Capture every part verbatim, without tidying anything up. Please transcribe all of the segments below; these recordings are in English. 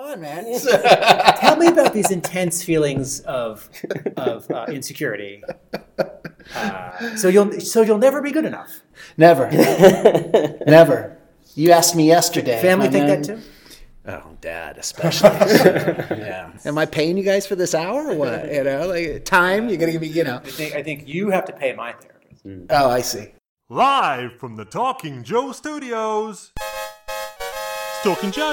on, man. Tell me about these intense feelings of of uh, insecurity. Uh, so you'll so you'll never be good enough. Never, never. You asked me yesterday. Family think man. that too. Oh, Dad, especially. Yeah. Am I paying you guys for this hour or what? You know, like time. You're gonna give me, you know. I think I think you have to pay my therapist. Mm. Oh, I see. Live from the Talking Joe Studios, it's Talking Joe.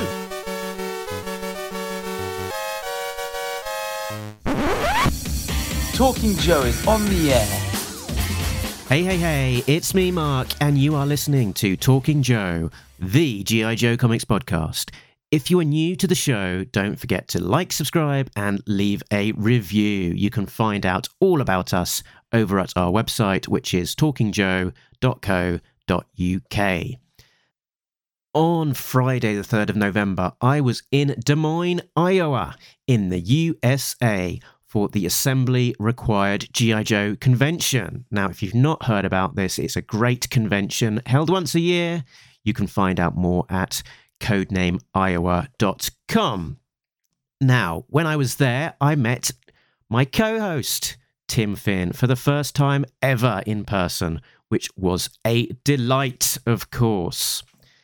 Talking Joe is on the air. Hey, hey, hey, it's me, Mark, and you are listening to Talking Joe, the G I. Joe Comics podcast. If you are new to the show, don't forget to like, subscribe, and leave a review. You can find out all about us over at our website, which is talking joe dot co dot uk. On Friday, the third of November, I was in Des Moines, Iowa, in the U S A, for the Assembly Required G I. Joe convention. Now, if you've not heard about this, it's a great convention held once a year. You can find out more at codename iowa dot com. Now, when I was there, I met my co-host, Tim Finn, for the first time ever in person, which was a delight, of course.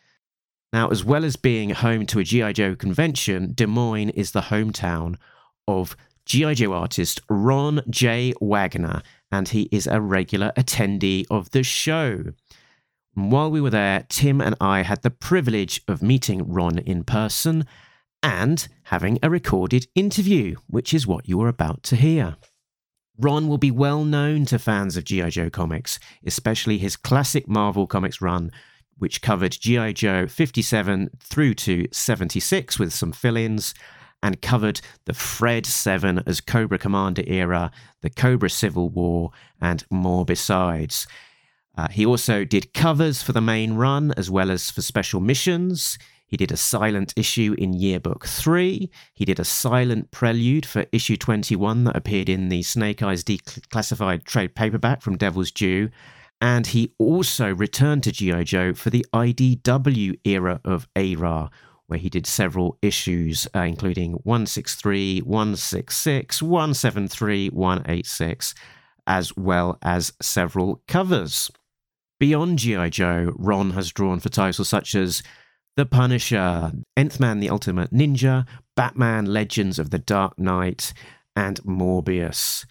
Now, as well as being home to a G I. Joe convention, Des Moines is the hometown of G I. Joe artist Ron J. Wagner, and he is a regular attendee of the show. And while we were there, Tim and I had the privilege of meeting Ron in person and having a recorded interview, which is what you are about to hear. Ron will be well known to fans of G I. Joe comics, especially his classic Marvel Comics run, which covered G I. Joe fifty-seven through to seventy-six with some fill-ins, and covered the Fred seven as Cobra Commander era, the Cobra Civil War, and more besides. Uh, he also did covers for the main run as well as for special missions. He did a silent issue in Yearbook three. He did a silent prelude for issue twenty-one that appeared in the Snake Eyes Declassified trade paperback from Devil's Due. And he also returned to G I. Joe for the I D W era of A R A, where he did several issues, uh, including one sixty-three, one sixty-six, one seventy-three, one eighty-six, as well as several covers. Beyond G I. Joe, Ron has drawn for titles such as The Punisher, Nth Man the Ultimate Ninja, Batman Legends of the Dark Knight, and Morbius.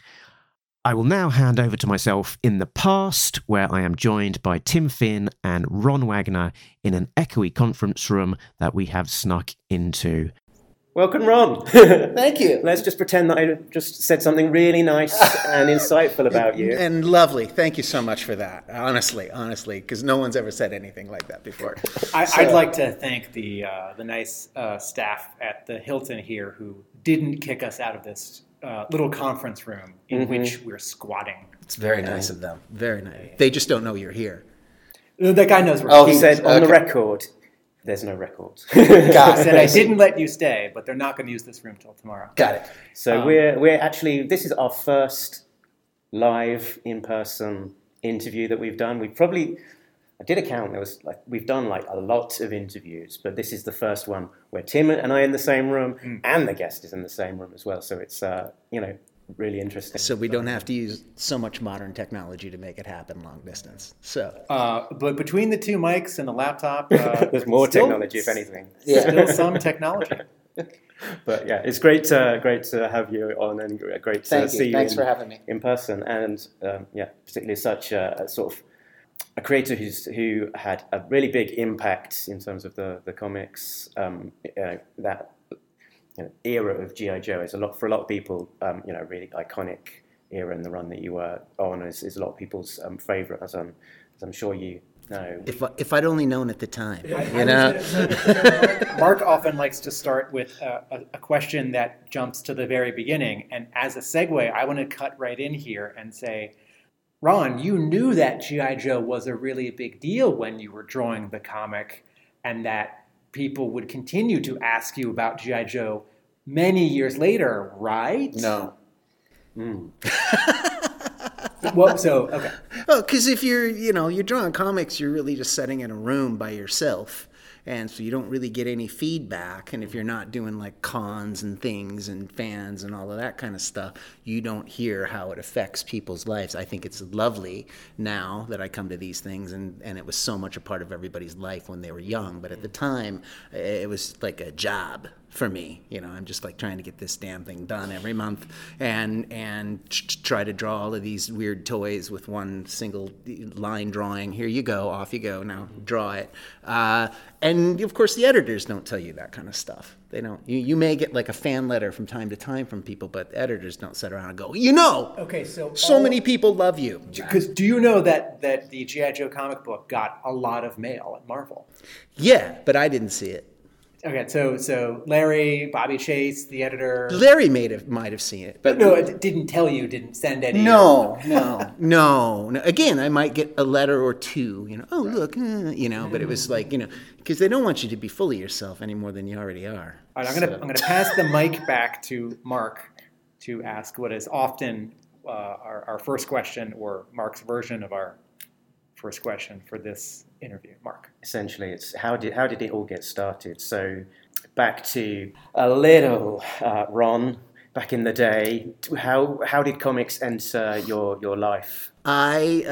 I will now hand over to myself in the past, where I am joined by Tim Finn and Ron Wagner in an echoey conference room that we have snuck into. Welcome, Ron. Thank you. Let's just pretend that I just said something really nice and insightful about you. And lovely. Thank you so much for that. Honestly, honestly, because no one's ever said anything like that before. I, So- I'd like to thank the uh, the nice uh, staff at the Hilton here who didn't kick us out of this uh, little conference room in Mm-hmm. which we're squatting. It's very nice of them. Very nice. They just don't know you're here. That guy knows. Oh, he he- said on the okay. record, "There's no records." Got I it. said I didn't let you stay, but they're not going to use this room till tomorrow. Got it. So Um, we're we're actually this is our first live in person interview that we've done. We've probably I did a count. There was like we've done like a lot of interviews, but this is the first one where Tim and I are in the same room, Mm. and the guest is in the same room as well. So it's uh, you know really interesting. So we don't have to use so much modern technology to make it happen long distance. So Uh, but between the two mics and the laptop, uh, There's more still- technology, if anything. Still some technology. But yeah, it's great to great to have you on, and great to Thank you. see you Thanks in, for having me. in person. And um, yeah, particularly such a, a sort of a creator who's who had a really big impact in terms of the the comics. Um, uh, that you know, era of G I. Joe is a lot for a lot of people. Um, you know, really iconic era, and the run that you were on is, is a lot of people's um, favorite, as I'm as I'm sure you know. if I, if I'd only known at the time, you know. Mark often likes to start with a, a, a question that jumps to the very beginning. And as a segue, I want to cut right in here and say, Ron, you knew that G I. Joe was a really big deal when you were drawing the comic, and that people would continue to ask you about G I. Joe many years later, right? No. Well, so, okay. Oh, because if you're, you know, you're drawing comics, you're really just sitting in a room by yourself, And so you don't really get any feedback. And if you're not doing like cons and things and fans and all of that kind of stuff, you don't hear how it affects people's lives. I think it's lovely now that I come to these things, and, and it was so much a part of everybody's life when they were young. But at the time, it was like a job for me. You know, I'm just like trying to get this damn thing done every month and and try to draw all of these weird toys with one single line drawing. Here you go, off you go, now draw it. Uh, and of course the editors don't tell you that kind of stuff. They don't. You, you may get like a fan letter from time to time from people, but editors don't sit around and go, you know, okay, so so all, many people love you. Because do you know that, that the G I. Joe comic book got a lot of mail at Marvel? Yeah, but I didn't see it. Okay, so so Larry, Bobby Chase, the editor. Larry may have might have seen it, but no, it didn't tell you, didn't send any. No, no, no, no. Again, I might get a letter or two. You know, oh look, uh, you know. But it was like, you know, because they don't want you to be full of yourself any more than you already are. All right, I'm gonna so. I'm gonna pass the mic back to Mark to ask what is often uh, our our first question, or Mark's version of our first question for this interview. Mark. Essentially, it's how did how did it all get started? So back to a little uh, Ron back in the day. How how did comics enter your your life? I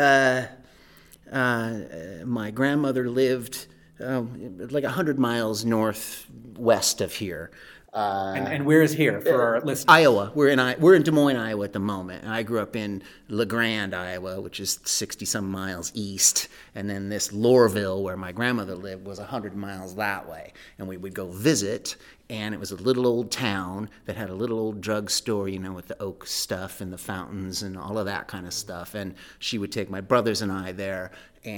uh, uh, my grandmother lived um, like a hundred miles northwest of here. Uh, and, and where is here for our listeners? Iowa. We're in we're in Des Moines, Iowa at the moment. And I grew up in La Grande, Iowa, which is sixty some miles east. And then this Lorville, where my grandmother lived, was one hundred miles that way. And we would go visit, and it was a little old town that had a little old drugstore, you know, with the oak stuff and the fountains and all of that kind of stuff. And she would take my brothers and I there,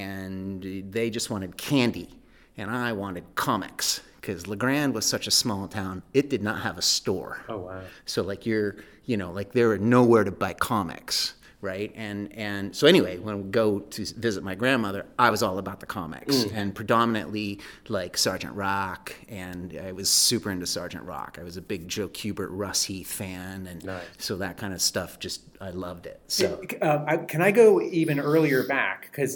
and they just wanted candy, and I wanted comics. Because La Grande was such a small town, it did not have a store. Oh, wow. So, like, you're, you know, like, there were nowhere to buy comics, right? And and so, anyway, when we go to visit my grandmother, I was all about the comics. Mm. And predominantly, like, Sergeant Rock, and I was super into Sergeant Rock. I was a big Joe Kubert, Russ Heath fan, and nice. So that kind of stuff, just, I loved it. So, uh, I, Can I go even earlier back? Because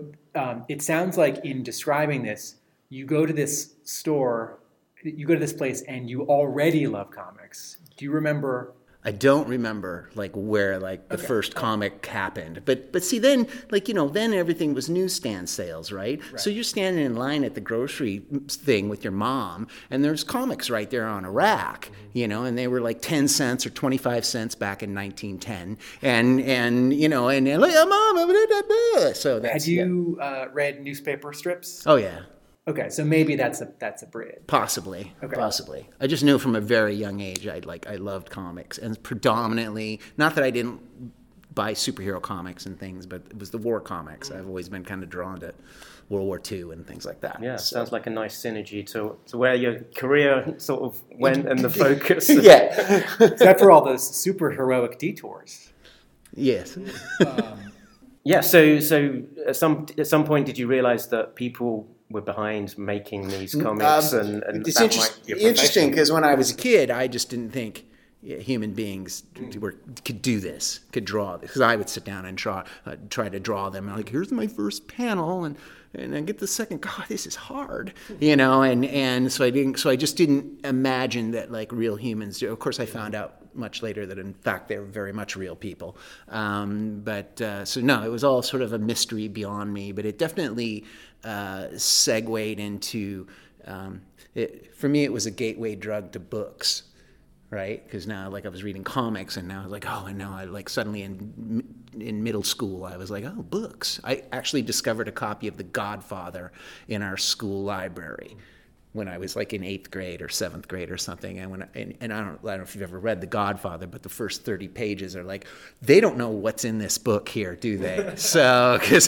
um, it sounds like in describing this, you go to this store, you go to this place, and you already love comics. Do you remember? I don't remember like where like the okay. first comic happened, but but see then like you know then everything was newsstand sales, right? right? So you're standing in line at the grocery thing with your mom, and there's comics right there on a rack, mm-hmm. you know, and they were like ten cents or twenty-five cents back in nineteen ten, and and you know and, and like oh, mom, blah, blah, blah. So that's had you yeah. uh, read newspaper strips? Oh yeah. Okay, so maybe that's a that's a bridge. Possibly, okay. possibly. I just knew from a very young age I like I loved comics, and predominantly not that I didn't buy superhero comics and things, but it was the war comics. I've always been kind of drawn to World War Two and things like that. Yeah, so. Sounds like a nice synergy to to where your career sort of went and the focus. yeah, except for all those super heroic detours. Yes. um, yeah. So so at some at some point, did you realize that people were behind making these comics, um, and, and it's that inter- might be a interesting because when I was a kid, I just didn't think yeah, human beings were could do this, could draw this. Because I would sit down and draw, uh, try to draw them. I'm like, here's my first panel, and and I get the second. God, this is hard, you know. And, and so I didn't. So I just didn't imagine that like real humans do. Of course, I found out much later that in fact they were very much real people. Um, but uh, so no, it was all sort of a mystery beyond me. But it definitely uh, segued into. Um, it, for me, it was a gateway drug to books. Right, because now, like, I was reading comics, and now I was like, oh, and now I like suddenly in in middle school, I was like, oh, books. I actually discovered a copy of The Godfather in our school library when I was like in eighth grade or seventh grade or something. And when I, and, and I don't, I don't know if you've ever read The Godfather, but the first thirty pages are like, they don't know what's in this book here, do they? So, because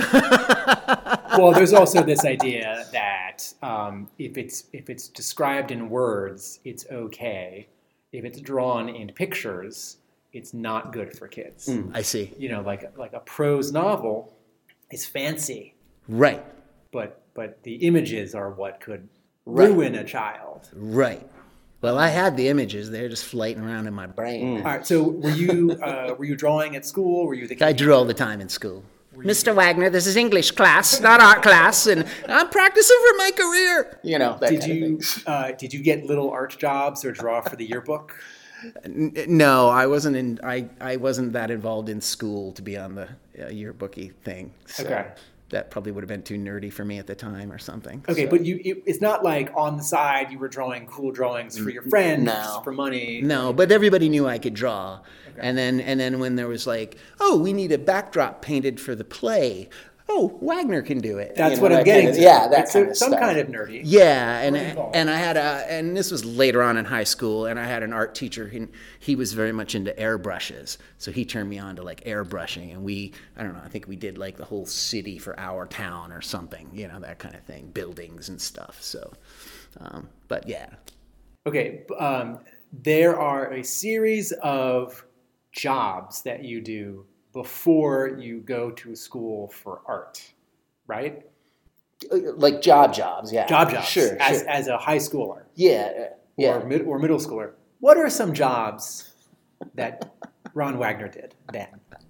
well, there's also this idea that um, if it's if it's described in words, it's okay. If it's drawn in pictures, it's not good for kids. Mm, I see. You know, like like a prose novel is fancy, right? But but the images are what could ruin right. a child, right? Well, I had the images; they're just floating around in my brain. Mm. All right. So, were you uh, were you drawing at school? Were you the kid? I drew all the time in school. Mister Wagner, this is English class, not art class, and I'm practicing for my career. You know, that Did kind you of thing. uh, did you get little art jobs or draw for the yearbook? No, I wasn't in. I, I wasn't that involved in school to be on the uh, yearbooky thing. So Okay. that probably would have been too nerdy for me at the time or something. Okay, So- but you it, it's not like on the side you were drawing cool drawings for your friends No. for money. No, but everybody knew I could draw. And then and then when there was like, oh, we need a backdrop painted for the play. Oh, Wagner can do it. That's You know, what I'm that getting kind of- to. Yeah, that It's kind a- of some stuff. kind of nerdy. Yeah, and involved. and I had a and this was later on in high school, and I had an art teacher. He, he was very much into airbrushes, so he turned me on to like airbrushing, and we I don't know, I think we did like the whole city for our town or something, you know, that kind of thing, buildings and stuff. So, um, but yeah, Okay, um, there are a series of jobs that you do before you go to school for art, right? like job jobs, yeah, Job jobs, sure, as, sure. as a high schooler yeah, yeah. or, mid, or middle schooler. What are some jobs that Ron Wagner did then?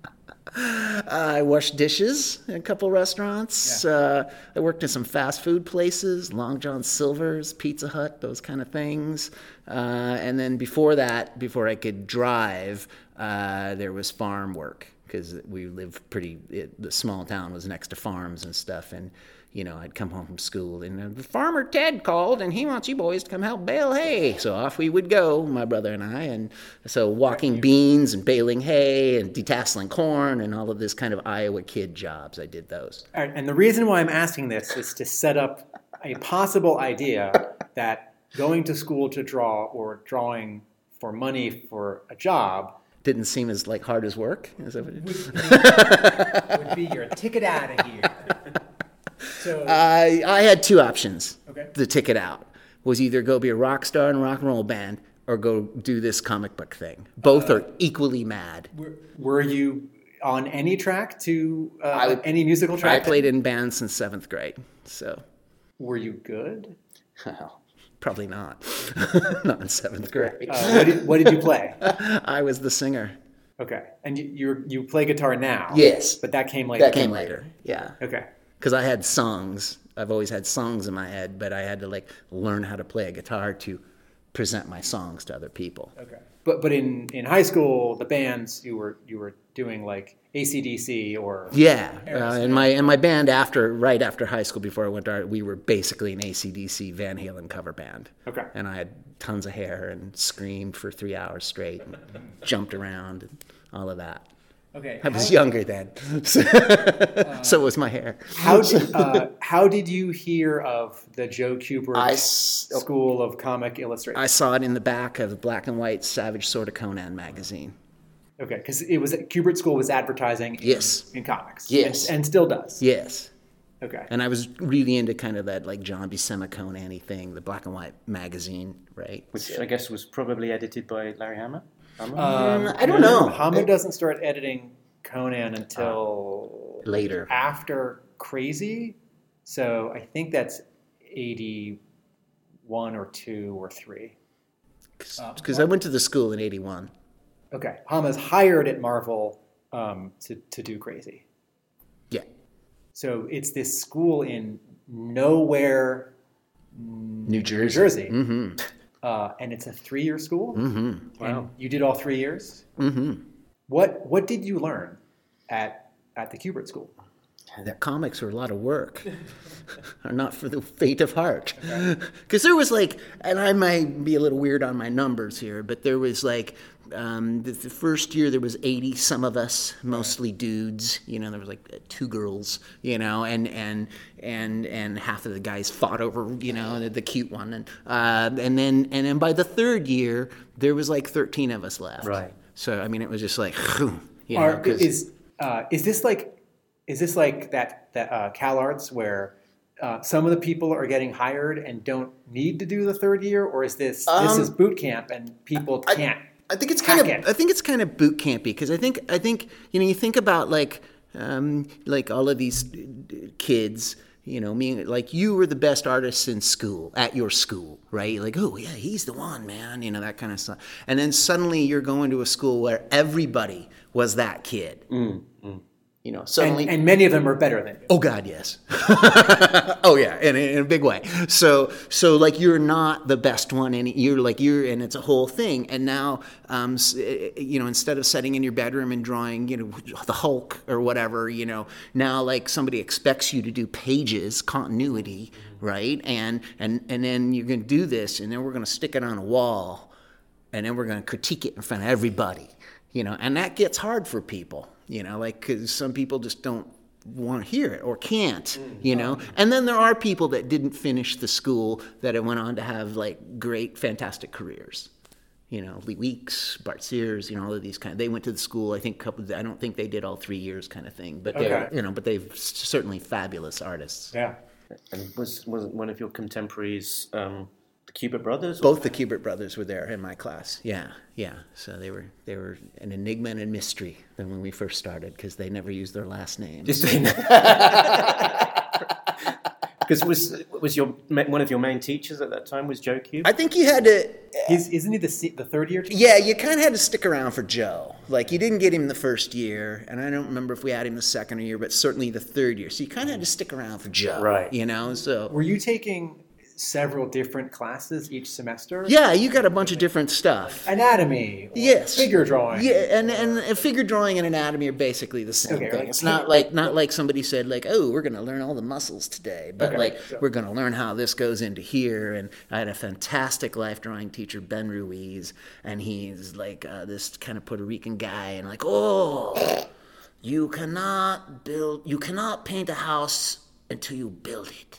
I washed dishes in a couple restaurants. Uh, I worked in some fast food places, Long John Silver's, Pizza Hut, those kind of things. Uh, and then before that, before I could drive, uh, there was farm work because we lived pretty. It, the small town was next to farms and stuff, and you know, I'd come home from school and uh, Farmer Ted called and he wants you boys to come help bale hay. So off we would go, my brother and I. And so walking beans and baling hay and detasseling corn and all of this kind of Iowa kid jobs, I did those. All right, and the reason why I'm asking this is to set up a possible idea that going to school to draw or drawing for money for a job Didn't seem as like hard as work. Is that what it is? would be your ticket out of here. So, I, I had two options Okay. to ticket out. Was either go be a rock star in a rock and roll band or go do this comic book thing. Both are equally mad. were, were you on any track to uh, I would- any musical I track? played in bands since seventh grade, so Were you good? well, probably not. Not in seventh grade. Uh, what, did, what did you play? I was the singer. Okay, and you you you play guitar now? Yes. but that came later. That came later. Yeah. Okay. Because I had songs. I've always had songs in my head, but I had to like learn how to play a guitar to present my songs to other people. Okay. But but in, in high school, the bands you were you were doing like A C D C or Yeah, uh, and my and my band after right after high school, before I went to art, we were basically an A C D C Van Halen cover band. Okay. And I had tons of hair and screamed for three hours straight, and jumped around and all of that. Okay. I was how, younger then, so, so was my hair. How did uh, how did you hear of the Joe Kubert I s- School of Comic Illustration? I saw it in the back of the black and white Savage Sword of Conan magazine. Okay, because it was Kubert School was advertising in, Yes. in comics. Yes. and, and still does. Yes. Okay. And I was really into kind of that like John Buscema Conan-y thing, the black and white magazine, right? Which I guess was probably edited by Larry Hama. Hama? Um, I don't know. Hama doesn't start editing Conan until Later. after Crazy, so I think that's eighty-one or two or three. Because I went to the school in eighty-one. Okay, Hama's hired at Marvel um, to to do Crazy. Yeah. So it's this school in nowhere, New Jersey. New Jersey, Mm-hmm. uh, and it's a three-year school. Mm-hmm. And you did all three years. Mm-hmm. What what did you learn at at the Kubert School? That comics are a lot of work, are not for the faint of heart. Because there was like, and I might be a little weird on my numbers here, but there was like, um, the, the first year there was eighty some of us, mostly dudes. You know, there was like two girls. You know, and and and and half of the guys fought over, you know, the, the cute one, and uh, and then and then by the third year there was like thirteen of us left. Right. So I mean, it was just like, you know, Are, 'cause- is uh, is this like is this like that that uh, CalArts where uh, some of the people are getting hired and don't need to do the third year, or is this this Um, is boot camp and people I- can't? I think it's kind of. hack it? I think it's kind of boot campy because I think I think you know you think about like um, like all of these kids. You know, me like you were the best artist in school at your school, right? Like, oh yeah, he's the one, man. You know that kind of stuff. And then suddenly you're going to a school where everybody was that kid. Mm, mm. You know, suddenly. And, and many of them are better than you. Oh God, yes. Oh yeah, in, in a big way. So, so like you're not the best one, and you're like you're, and it's a whole thing. And now, um, you know, instead of sitting in your bedroom and drawing, you know, the Hulk or whatever, you know, now like somebody expects you to do pages, continuity, right? And and and then you're going to do this, and then we're going to stick it on a wall, and then we're going to critique it in front of everybody, you know, and that gets hard for people. You know, like, because some people just don't want to hear it or can't, you know. And then there are people that didn't finish the school that went on to have, like, great, fantastic careers. You know, Lee Weeks, Bart Sears, you know, all of these kind of, they went to the school, I think, a couple, I don't think they did all three years kind of thing. But they're, Okay. you know, but they've certainly fabulous artists. Yeah. And was was one of your contemporaries um, the Kubert brothers? Both the Kubert brothers were there in my class. Yeah, yeah. So they were they were an enigma and a mystery than when we first started because they never used their last names. Just because was was your one of your main teachers at that time was Joe Kubert? I think you had to. He's, isn't he the se- the third year teacher? Yeah, you kind of had to stick around for Joe. Like, you didn't get him the first year, and I don't remember if we had him the second year, but certainly the third year. So you kind of had to stick around for Joe. Right. You know, so. Were you taking several different classes each semester? Yeah, you got a bunch of different stuff. Anatomy. Or Yes. Figure drawing. Yeah, and, and figure drawing and anatomy are basically the same Okay, thing. like- It's not like not like somebody said like, oh, we're going to learn all the muscles today, but Okay, like so- we're going to learn how this goes into here. And I had a fantastic life drawing teacher, Ben Ruiz, and he's like uh, this kind of Puerto Rican guy, and like, oh, you cannot build, you cannot paint a house until you build it.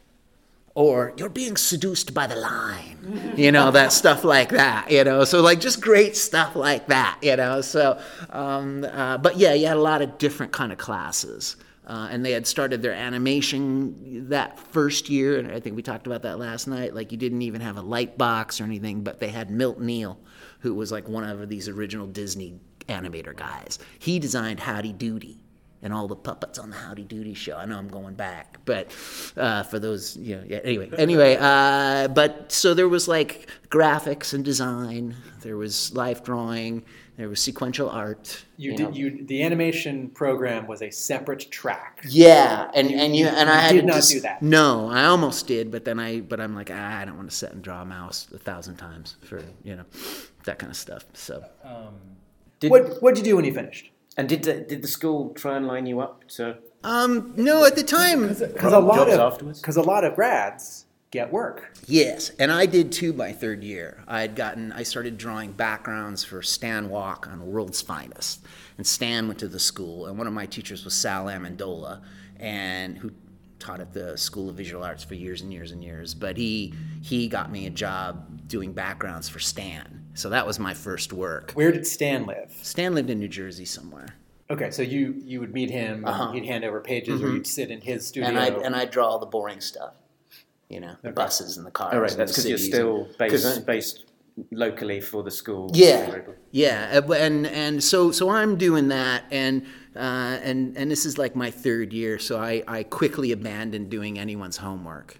Or you're being seduced by the line, you know, that stuff like that, you know. So like just great stuff like that, you know. So, um, uh, but yeah, you had a lot of different kind of classes. Uh, and they had started their animation that first year, and I think we talked about that last night. Like you didn't even have a light box or anything, but they had Milt Neal, who was like one of these original Disney animator guys. He designed Howdy Doody and all the puppets on the Howdy Doody show. I know I'm going back, but uh, for those, you know, yeah, anyway, anyway, uh, but so there was like graphics and design, there was life drawing, there was sequential art. You, you did know. you the animation program was a separate track. Yeah, and and you and I you had did to not just- do that. No, I almost did, but then I but I'm like ah, I don't want to sit and draw a mouse a thousand times for you know that kind of stuff. So Did, What what'd you do when you finished? and did the, did the school try and line you up to um no, at the time Because a lot jobs of afterwards? because a lot of grads get work. yes, and I did too my third year. I had gotten I started drawing backgrounds for Stan Walk on World's Finest, and Stan went to the school, and one of my teachers was Sal Amendola, and who taught at the School of Visual Arts for years and years and years. But he he got me a job doing backgrounds for Stan. So that was my first work. Where did Stan live? Stan lived in New Jersey somewhere. Okay, so you you would meet him, Uh-huh. and he'd hand over pages, or you'd sit in his studio. And I and I draw all the boring stuff. You know, the buses and the cars. all right and that's the because you're cities still and- 'cause I- based based locally for the school. Yeah, yeah, uh, and and so so I'm doing that, and uh, and and this is like my third year, so I I quickly abandoned doing anyone's homework.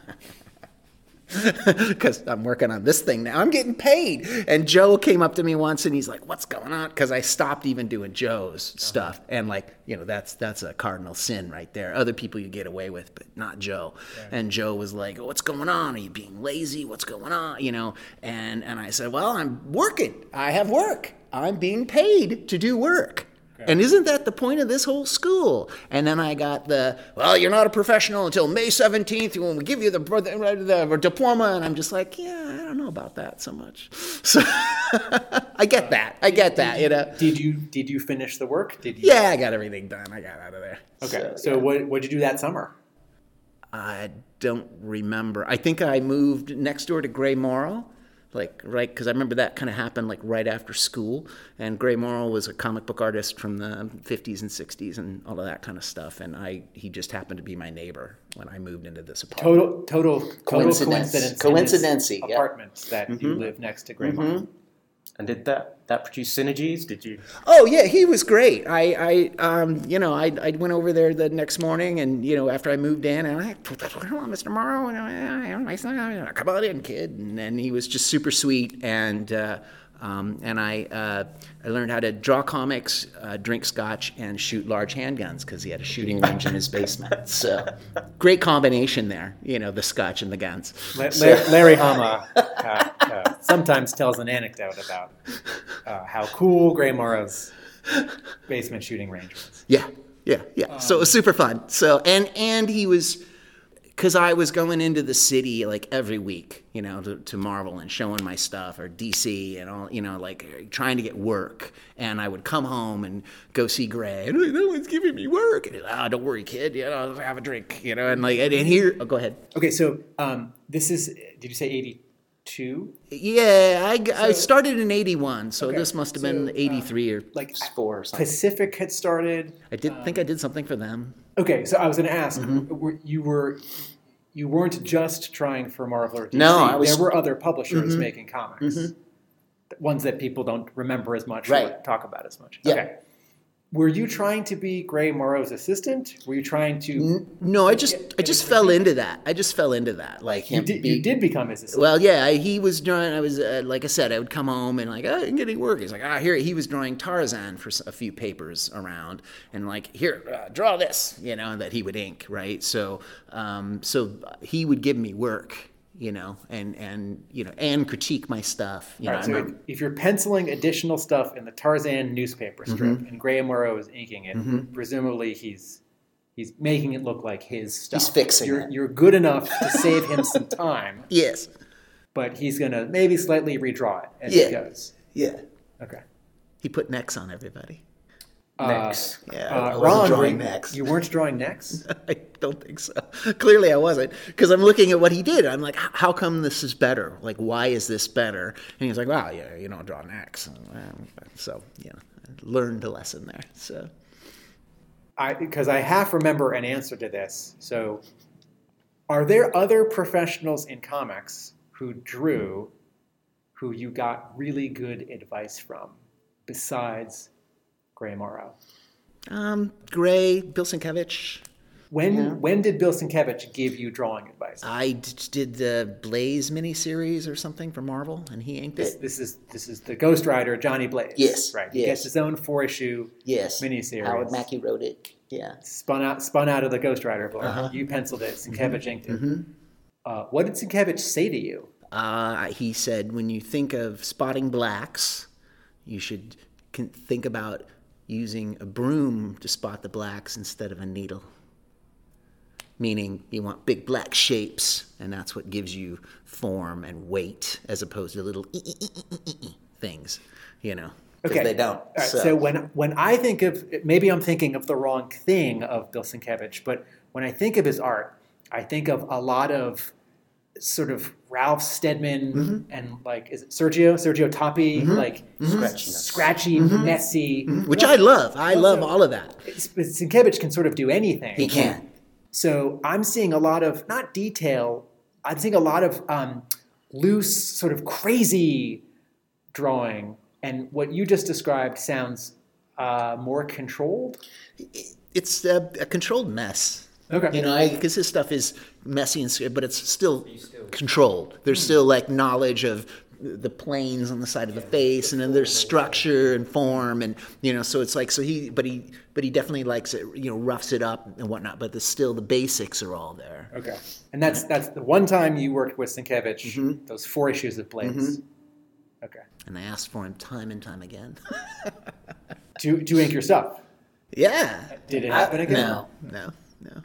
Because I'm working on this thing now. I'm getting paid. And Joe came up to me once and he's like, what's going on? Because I stopped even doing Joe's stuff. And like, you know, that's that's a cardinal sin right there. Other people you get away with, but not Joe. And Joe was like, what's going on? Are you being lazy? What's going on? You know, and, and I said, well, I'm working. I have work. I'm being paid to do work. And isn't that the point of this whole school? And then I got the, well, you're not a professional until May seventeenth when we give you the, the, the diploma. And I'm just like, yeah, I don't know about that so much. So I get that. I get that, you know. Did you did you finish the work? Did you? Yeah, I got everything done. I got out of there. Okay. So, yeah. what what'd you do that summer? I don't remember. I think I moved next door to Gray Morrow. Like, right, because I remember that kind of happened, like, right after school. And Gray Morrow was a comic book artist from the fifties and sixties and all of that kind of stuff. And I he just happened to be my neighbor when I moved into this apartment. Total total total Coincidence. coincidence. Coincidency, in this yeah. apartment that you live next to Gray Morrow. And did that that produce synergies? Did you? Oh, yeah, he was great. I, I um, you know, I, I went over there the next morning and, you know, after I moved in, and I, hello, Mister Morrow, and I, nice, come on in, kid. And then he was just super sweet and, uh, Um, and I uh, I learned how to draw comics, uh, drink scotch, and shoot large handguns because he had a shooting range in his basement. So great combination there, you know, the scotch and the guns. La- So- La- Larry Hama uh, uh, sometimes tells an anecdote about uh, how cool Gray Morrow's basement shooting range was. Yeah, yeah, yeah. so it was super fun. So and and he was, because I was going into the city like every week, you know, to, to Marvel and showing my stuff, or D C and all, you know, like trying to get work. And I would come home and go see Gray, and no one's giving me work. And he's like, oh, don't worry, kid, you know, have a drink, you know, and like and, and here, oh, go ahead. Okay, so um, this is, did you say eighty-two? Yeah, I, I So- started in eighty-one, so Okay, this must have so, been uh, eighty-three or Like Four or something. Pacific had started. I did think I did something for them. Okay, so I was going to ask, Mm-hmm. were, you were you weren't just trying for Marvel or D C. No, I was- There were other publishers Mhm. making comics, ones that people don't remember as much, Right. or talk about as much. Yeah. Okay. Were you trying to be Gray Morrow's assistant? Were you trying to? No, I just Get- I get just it fell ready? into that. I just fell into that. Like You him did, be- you did become his assistant. Well, yeah, I, he was drawing. I was uh, like I said, I would come home and like, oh, I'm getting work. He's like, ah, here. He was drawing Tarzan for s- a few papers around, and like, here, uh, draw this, you know, that he would ink, right? So, um, so he would give me work, you know, and and you know, and critique my stuff. You All know, right, I so remember- if you're penciling additional stuff in the Tarzan newspaper strip, Mm-hmm. and Gray Morrow is inking it, presumably he's he's making it look like his stuff. He's fixing you're, it. You're good enough to save him some time, yes, but he's gonna maybe slightly redraw it as Yeah. it goes. yeah. Okay. He put necks on everybody. Next. Yeah, Uh, I wasn't Ron, drawing were- necks. You weren't drawing necks? I don't think so. Clearly, I wasn't, because I'm looking at what he did. I'm like, "H- how come this is better? Like, why is this better? And he's like, well, yeah, you don't draw necks. So, you know, I learned a lesson there. So, I because I half remember an answer to this. So, are there other professionals in comics who drew, who you got really good advice from, besides Gray Morrow? um, Gray, Bill Sienkiewicz. When when did Bill Sienkiewicz give you drawing advice? I d- did the Blaze miniseries or something for Marvel, and he inked This, it. this is this is the Ghost Rider Johnny Blaze. Yes, right. He yes. gets his own four issue Yes, miniseries. Howard Mackey wrote it. Yeah. spun out spun out of the Ghost Rider book. Uh-huh. You penciled it. Sienkiewicz Mm-hmm. inked it. Uh, what did Sienkiewicz say to you? Uh, he said, when you think of spotting blacks, you should con- think about using a broom to spot the blacks instead of a needle. Meaning you want big black shapes, and that's what gives you form and weight, as opposed to little ee, ee, ee, ee, ee, ee things, you know. Because they don't. All right, so. when when I think of, maybe I'm thinking of the wrong thing of Bill Sienkiewicz, but when I think of his art, I think of a lot of sort of Ralph Steadman Mm-hmm. and like, is it Sergio? Sergio Tappi, like Scratchiness. scratchy, messy. which I love. I love Also- all of that. It's- but Sienkiewicz can sort of do anything. He can. So I'm seeing a lot of, not detail, I'm seeing a lot of um, loose, sort of crazy drawing. And what you just described sounds uh, more controlled. It's a, a controlled mess. Okay. You know, because his stuff is messy and sc- but it's still controlled. There's still like knowledge of the planes on the side of the face, and then there's structure and form, and you know, so it's like so he, but he, but he definitely likes it, you know, roughs it up and whatnot. But there's still the basics are all there. Okay. And that's that's the one time you worked with Sienkiewicz, Mm-hmm. those four issues of Blaze. Okay. And I asked for him time and time again. To to ink your stuff. Yeah. Did it happen again? No, no, no.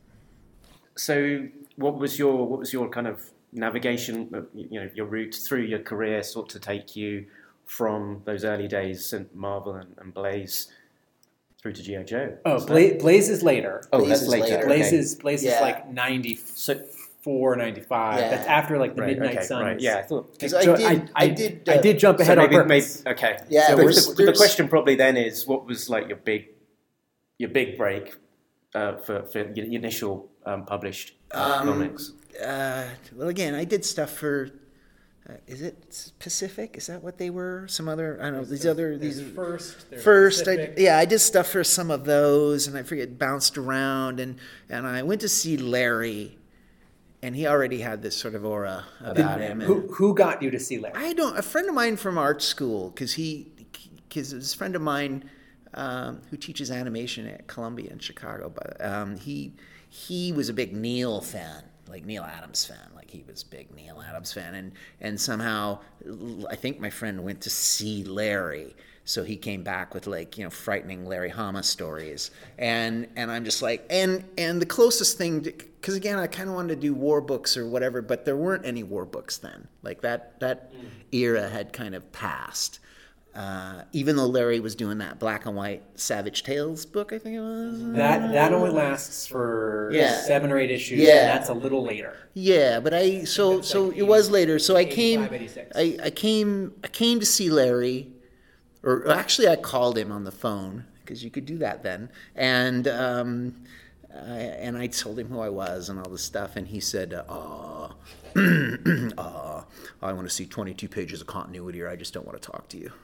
So, what was your what was your kind of navigation, uh, you know, your route through your career, sort to take you from those early days in Marvel and, and Blaze through to G I. Joe? Oh, Was that- Bla- Blaze is later. oh, Blaze that's is later. later. Blaze okay. is Blaze is Yeah. like ninety-four, ninety-five. Yeah. That's after like the Right, Midnight okay, Suns. right. Yeah, I thought. Because So I did, I, I, I did, I uh, did jump So ahead maybe, on maybe purpose. okay. Yeah, So there's- the, the there's- question probably then is, what was like your big, your big break uh, for for your initial um, published uh, Um, comics? Uh, well, again, I did stuff for. Uh, is it Pacific? Is that what they were? Some other? I don't know. These other these first. first. I, yeah, I did stuff for some of those, and I forget bounced around, and and I went to see Larry, and he already had this sort of aura about him. And Who who got you to see Larry? I don't. A friend of mine from art school, because he, because this friend of mine um, who teaches animation at Columbia in Chicago, but um, he he was a big Neil fan, like Neil Adams fan. Like he was a big Neil Adams fan, and and somehow I think my friend went to see Larry. So he came back with like, you know, frightening Larry Hama stories. And and I'm just like, and and the closest thing, because again, I kind of wanted to do war books or whatever, but there weren't any war books then. Like that that mm. era had kind of passed. Uh, even though Larry was doing that black and white Savage Tales book, I think it was. That that only lasts for yeah. seven or eight issues, yeah. and that's a little later. Yeah, but I, so so like it was later. So I came, eighty-six. I, I came, I came to see Larry. Or actually, I called him on the phone because you could do that then, and um, uh, and I told him who I was and all this stuff, and he said, "Ah, uh, uh, I want to see twenty-two pages of continuity, or I just don't want to talk to you."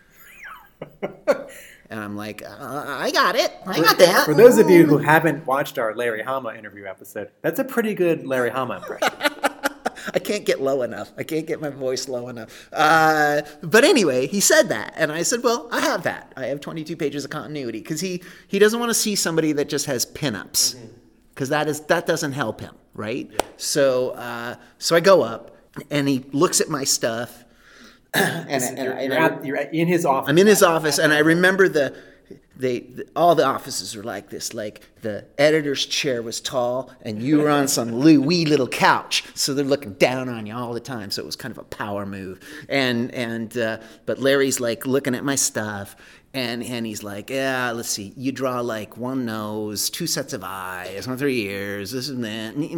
And I'm like, uh, "I got it, I got that." For those of you who haven't watched our Larry Hama interview episode, that's a pretty good Larry Hama impression. I can't get low enough. I can't get my voice low enough. Uh, but anyway, he said that. And I said, well, I have that. I have twenty-two pages of continuity. Because he, he doesn't want to see somebody that just has pinups. Because that is that doesn't help him, right? Yeah. So uh, so I go up, and he looks at my stuff. and, and, you're, and you're, I, at, you're in his office. I'm in his office, and I remember the... They, the, all the offices were like this. Like the editor's chair was tall, and you were on some wee little couch, so they're looking down on you all the time. So it was kind of a power move. And and uh, but Larry's like looking at my stuff, and and he's like, yeah, let's see, you draw like one nose, two sets of eyes, one three ears, this and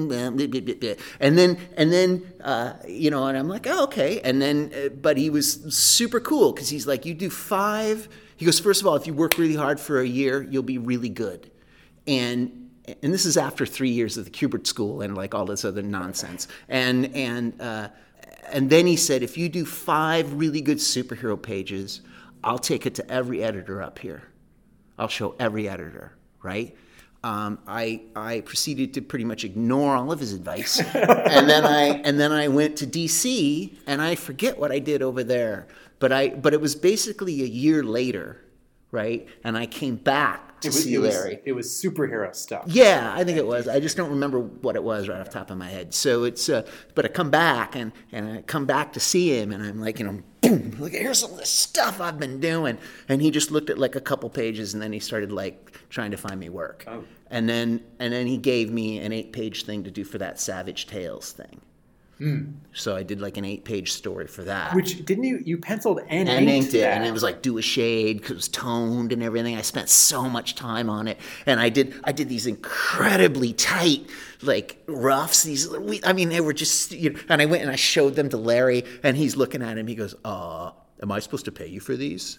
that, and then and then uh, you know, and I'm like, oh, okay. And then, uh, but he was super cool because he's like, you do five. He goes, first of all, if you work really hard for a year, you'll be really good. And and this is after three years of the Kubert School and like all this other nonsense. And and uh, and then he said, if you do five really good superhero pages, I'll take it to every editor up here. I'll show every editor, right? Um, I I proceeded to pretty much ignore all of his advice, and then I and then I went to D C, and I forget what I did over there. But I, but it was basically a year later, right? And I came back to it was, see it was, Larry. It was superhero stuff. Yeah, I think it was. I just don't remember what it was right off the top of my head. So it's, uh, but I come back and, and I come back to see him, and I'm like, you know, boom, look, here's all this stuff I've been doing. And he just looked at like a couple pages, and then he started like trying to find me work. Oh. And then and then he gave me an eight-page thing to do for that Savage Tales thing. Mm. So I did like an eight-page story for that. Which didn't you you penciled and, and inked, inked it, that. And it was like do a shade because it was toned and everything. I spent so much time on it, and I did I did these incredibly tight like roughs. These I mean they were just you know, and I went and I showed them to Larry, and he's looking at him. He goes, "Uh, am I supposed to pay you for these?"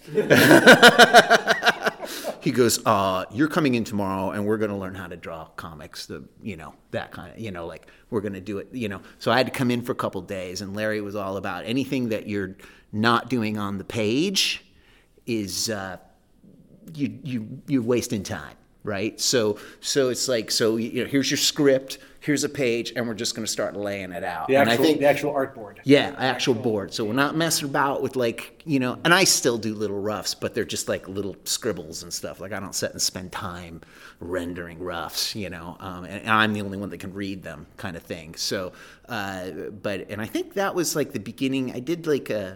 He goes, uh, you're coming in tomorrow, and we're going to learn how to draw comics, the you know, that kind of, you know, like, we're going to do it, you know. So I had to come in for a couple days, and Larry was all about anything that you're not doing on the page is uh, you, you, you're wasting time, right? So so it's like, so, you know, here's your script, here's a page, and we're just going to start laying it out. The actual, and I think, the actual art board. Yeah, actual board. So we're not messing about with like, you know, and I still do little roughs, but they're just like little scribbles and stuff. Like I don't sit and spend time rendering roughs, you know, um, and I'm the only one that can read them kind of thing. So, uh, but, and I think that was like the beginning. I did like a,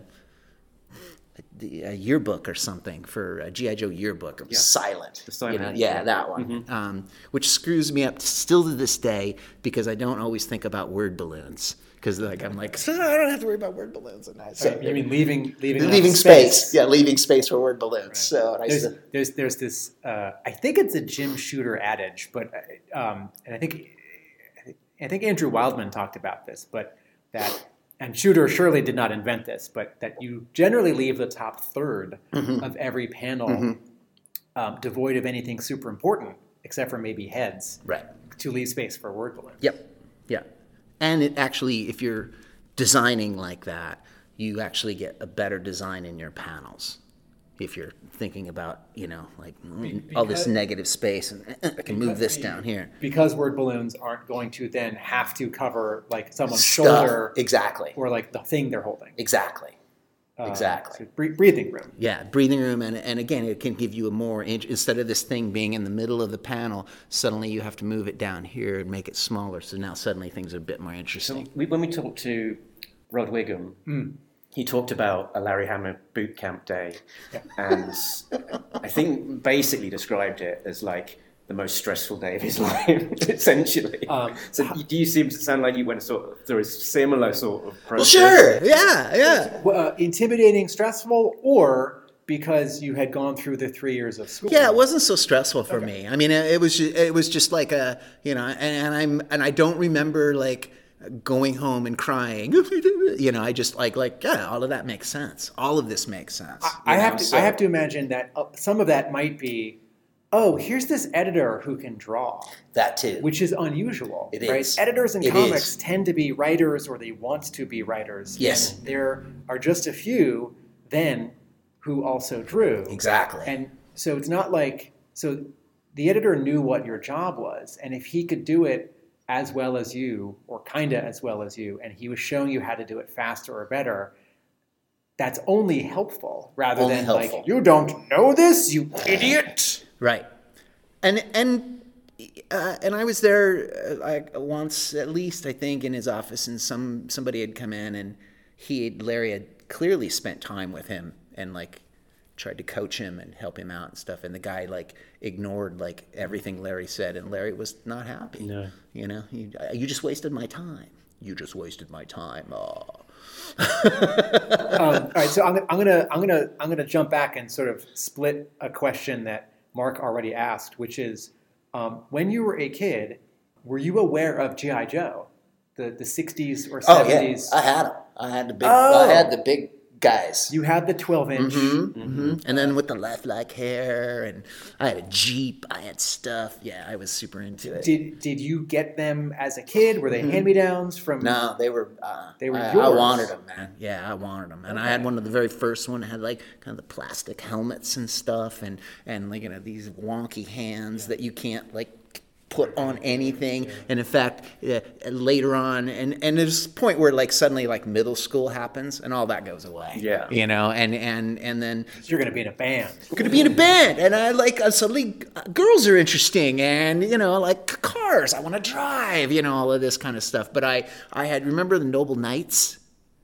a yearbook or something for a G I. Joe yearbook. It was yeah. silent. The silent. You know? Yeah, that one. Mm-hmm. Um, which screws me up still to this day because I don't always think about word balloons. Because like I'm like, so I don't have to worry about word balloons. And I, so, right, you mean leaving leaving leaving space. space? Yeah, leaving space for word balloons. Right. So and I there's, said, there's there's this. Uh, I think it's a Jim Shooter adage, but um, and I think I think Andrew Wildman talked about this, but that. And Shooter surely did not invent this, but that you generally leave the top third mm-hmm. of every panel mm-hmm. um, devoid of anything super important, except for maybe heads, right? To leave space for word balloons. Yep, yeah. And it actually, if you're designing like that, you actually get a better design in your panels. if you're thinking about, you know, like all this negative space, and uh, I can move this down here. Because word balloons aren't going to then have to cover like someone's Stuff. shoulder Exactly. or like the thing they're holding. Exactly. Uh, Exactly. so bre- breathing room. Yeah, breathing room, and and again, it can give you a more int- instead of this thing being in the middle of the panel, suddenly you have to move it down here and make it smaller. So now suddenly things are a bit more interesting. So we, when we talked to Rod Wiggum, Mm. he talked about a Larry Hama boot camp day, and I think basically described it as like the most stressful day of his life, essentially. Um, so do you seem to sound like you went sort of through a similar sort of Well, process? sure, yeah, yeah. Uh, intimidating, stressful, or because you had gone through the three years of school? Yeah, it wasn't so stressful for me. I mean, it, it was ju- it was just like a, you know, and, and I'm and I don't remember like going home and crying. You know, I just like like yeah, all of that makes sense. All of this makes sense. I you have know, to. so- I have to imagine that uh, some of that might be, oh, here's this editor who can draw, that too. which is unusual. It right? is. Editors in It comics is. tend to be writers, or they want to be writers. Yes. And there are just a few then who also drew. Exactly. And so it's not like so the editor knew what your job was, and if he could do it as well as you, or kinda as well as you, and he was showing you how to do it faster or better, that's only helpful rather Only than helpful. like, you don't know this, you idiot. Right, and and uh, and I was there uh, like once at least, I think, in his office, and some somebody had come in, and he had, Larry had clearly spent time with him and like tried to coach him and help him out and stuff, and the guy like ignored like everything Larry said, and Larry was not happy. No. You know, you, you just wasted my time. You just wasted my time. Oh. um, all right, so I'm, I'm gonna I'm gonna I'm gonna jump back and sort of split a question that Mark already asked, which is, um, when you were a kid, were you aware of G I. Joe, the the sixties or Oh yeah, seventies? I had them. I had the big. Oh. I had the big guys. You had the twelve inch. Mm-hmm, mm-hmm. And then with the lifelike hair, and I had a Jeep. I had stuff. Yeah, I was super into it. Did did you get them as a kid? Were they hand me downs from? No, they were. Uh, They were I, I yours. wanted them, man. Yeah, I wanted them, and I had one of the very first one. It had like kind of the plastic helmets and stuff, and and like you know these wonky hands that you can't like put on anything. And in fact, uh, later on, and and there's a point where like suddenly like middle school happens, and all that goes away. Yeah. you know, and and and then. You're gonna be in a band. Going to be in a band, and I like uh, suddenly uh, girls are interesting, and you know, like cars. I want to drive, you know, all of this kind of stuff. But I, I had remember the Noble Knights.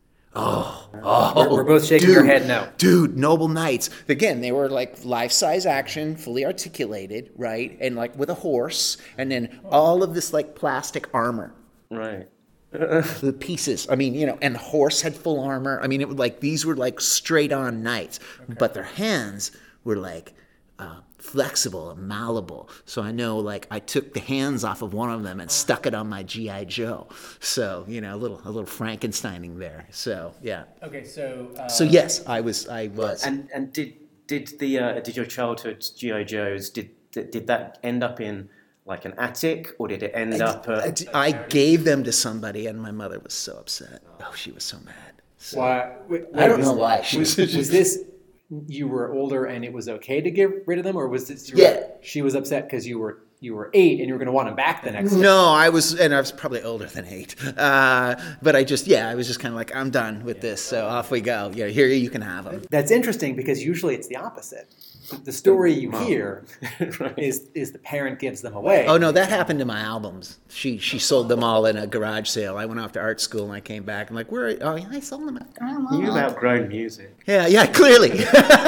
Oh, oh, We're, we're both shaking dude, our head no. Dude, Noble Knights. Again, they were like life-size action, fully articulated, right, and like with a horse, and then all of this like plastic armor. Right. The pieces. I mean, you know, and the horse had full armor. I mean, it was like these were like straight on knights, but their hands were like uh, flexible and malleable. So I know, like, I took the hands off of one of them and stuck it on my G I. Joe. So you know, a little a little Frankensteining there. So yeah. Okay, so uh, So yes, I was. I was. And and did did the uh, did your childhood G I. Joes did did that end up in like an attic, or did it end up? I, At, I gave them to somebody, and my mother was so upset. Oh, she was so mad. So, why? Wait, I don't was- know why. She Was, was, was this you were older and it was okay to get rid of them, or was this? You Yeah. were, she was upset because you were you were eight and you were going to want them back the next day. No, I was, and I was probably older than eight. Uh, but I just, yeah, I was just kind of like, I'm done with this, so off we go. Yeah, here you can have them. That's interesting because usually it's the opposite. The story you Mom. hear Right. is is the parent gives them away. Oh no, that happened to my albums. She she sold them all in a garage sale. I went off to art school and I came back. I'm like, where? Are, oh, yeah, I sold them. You've outgrown music. Yeah, yeah, clearly.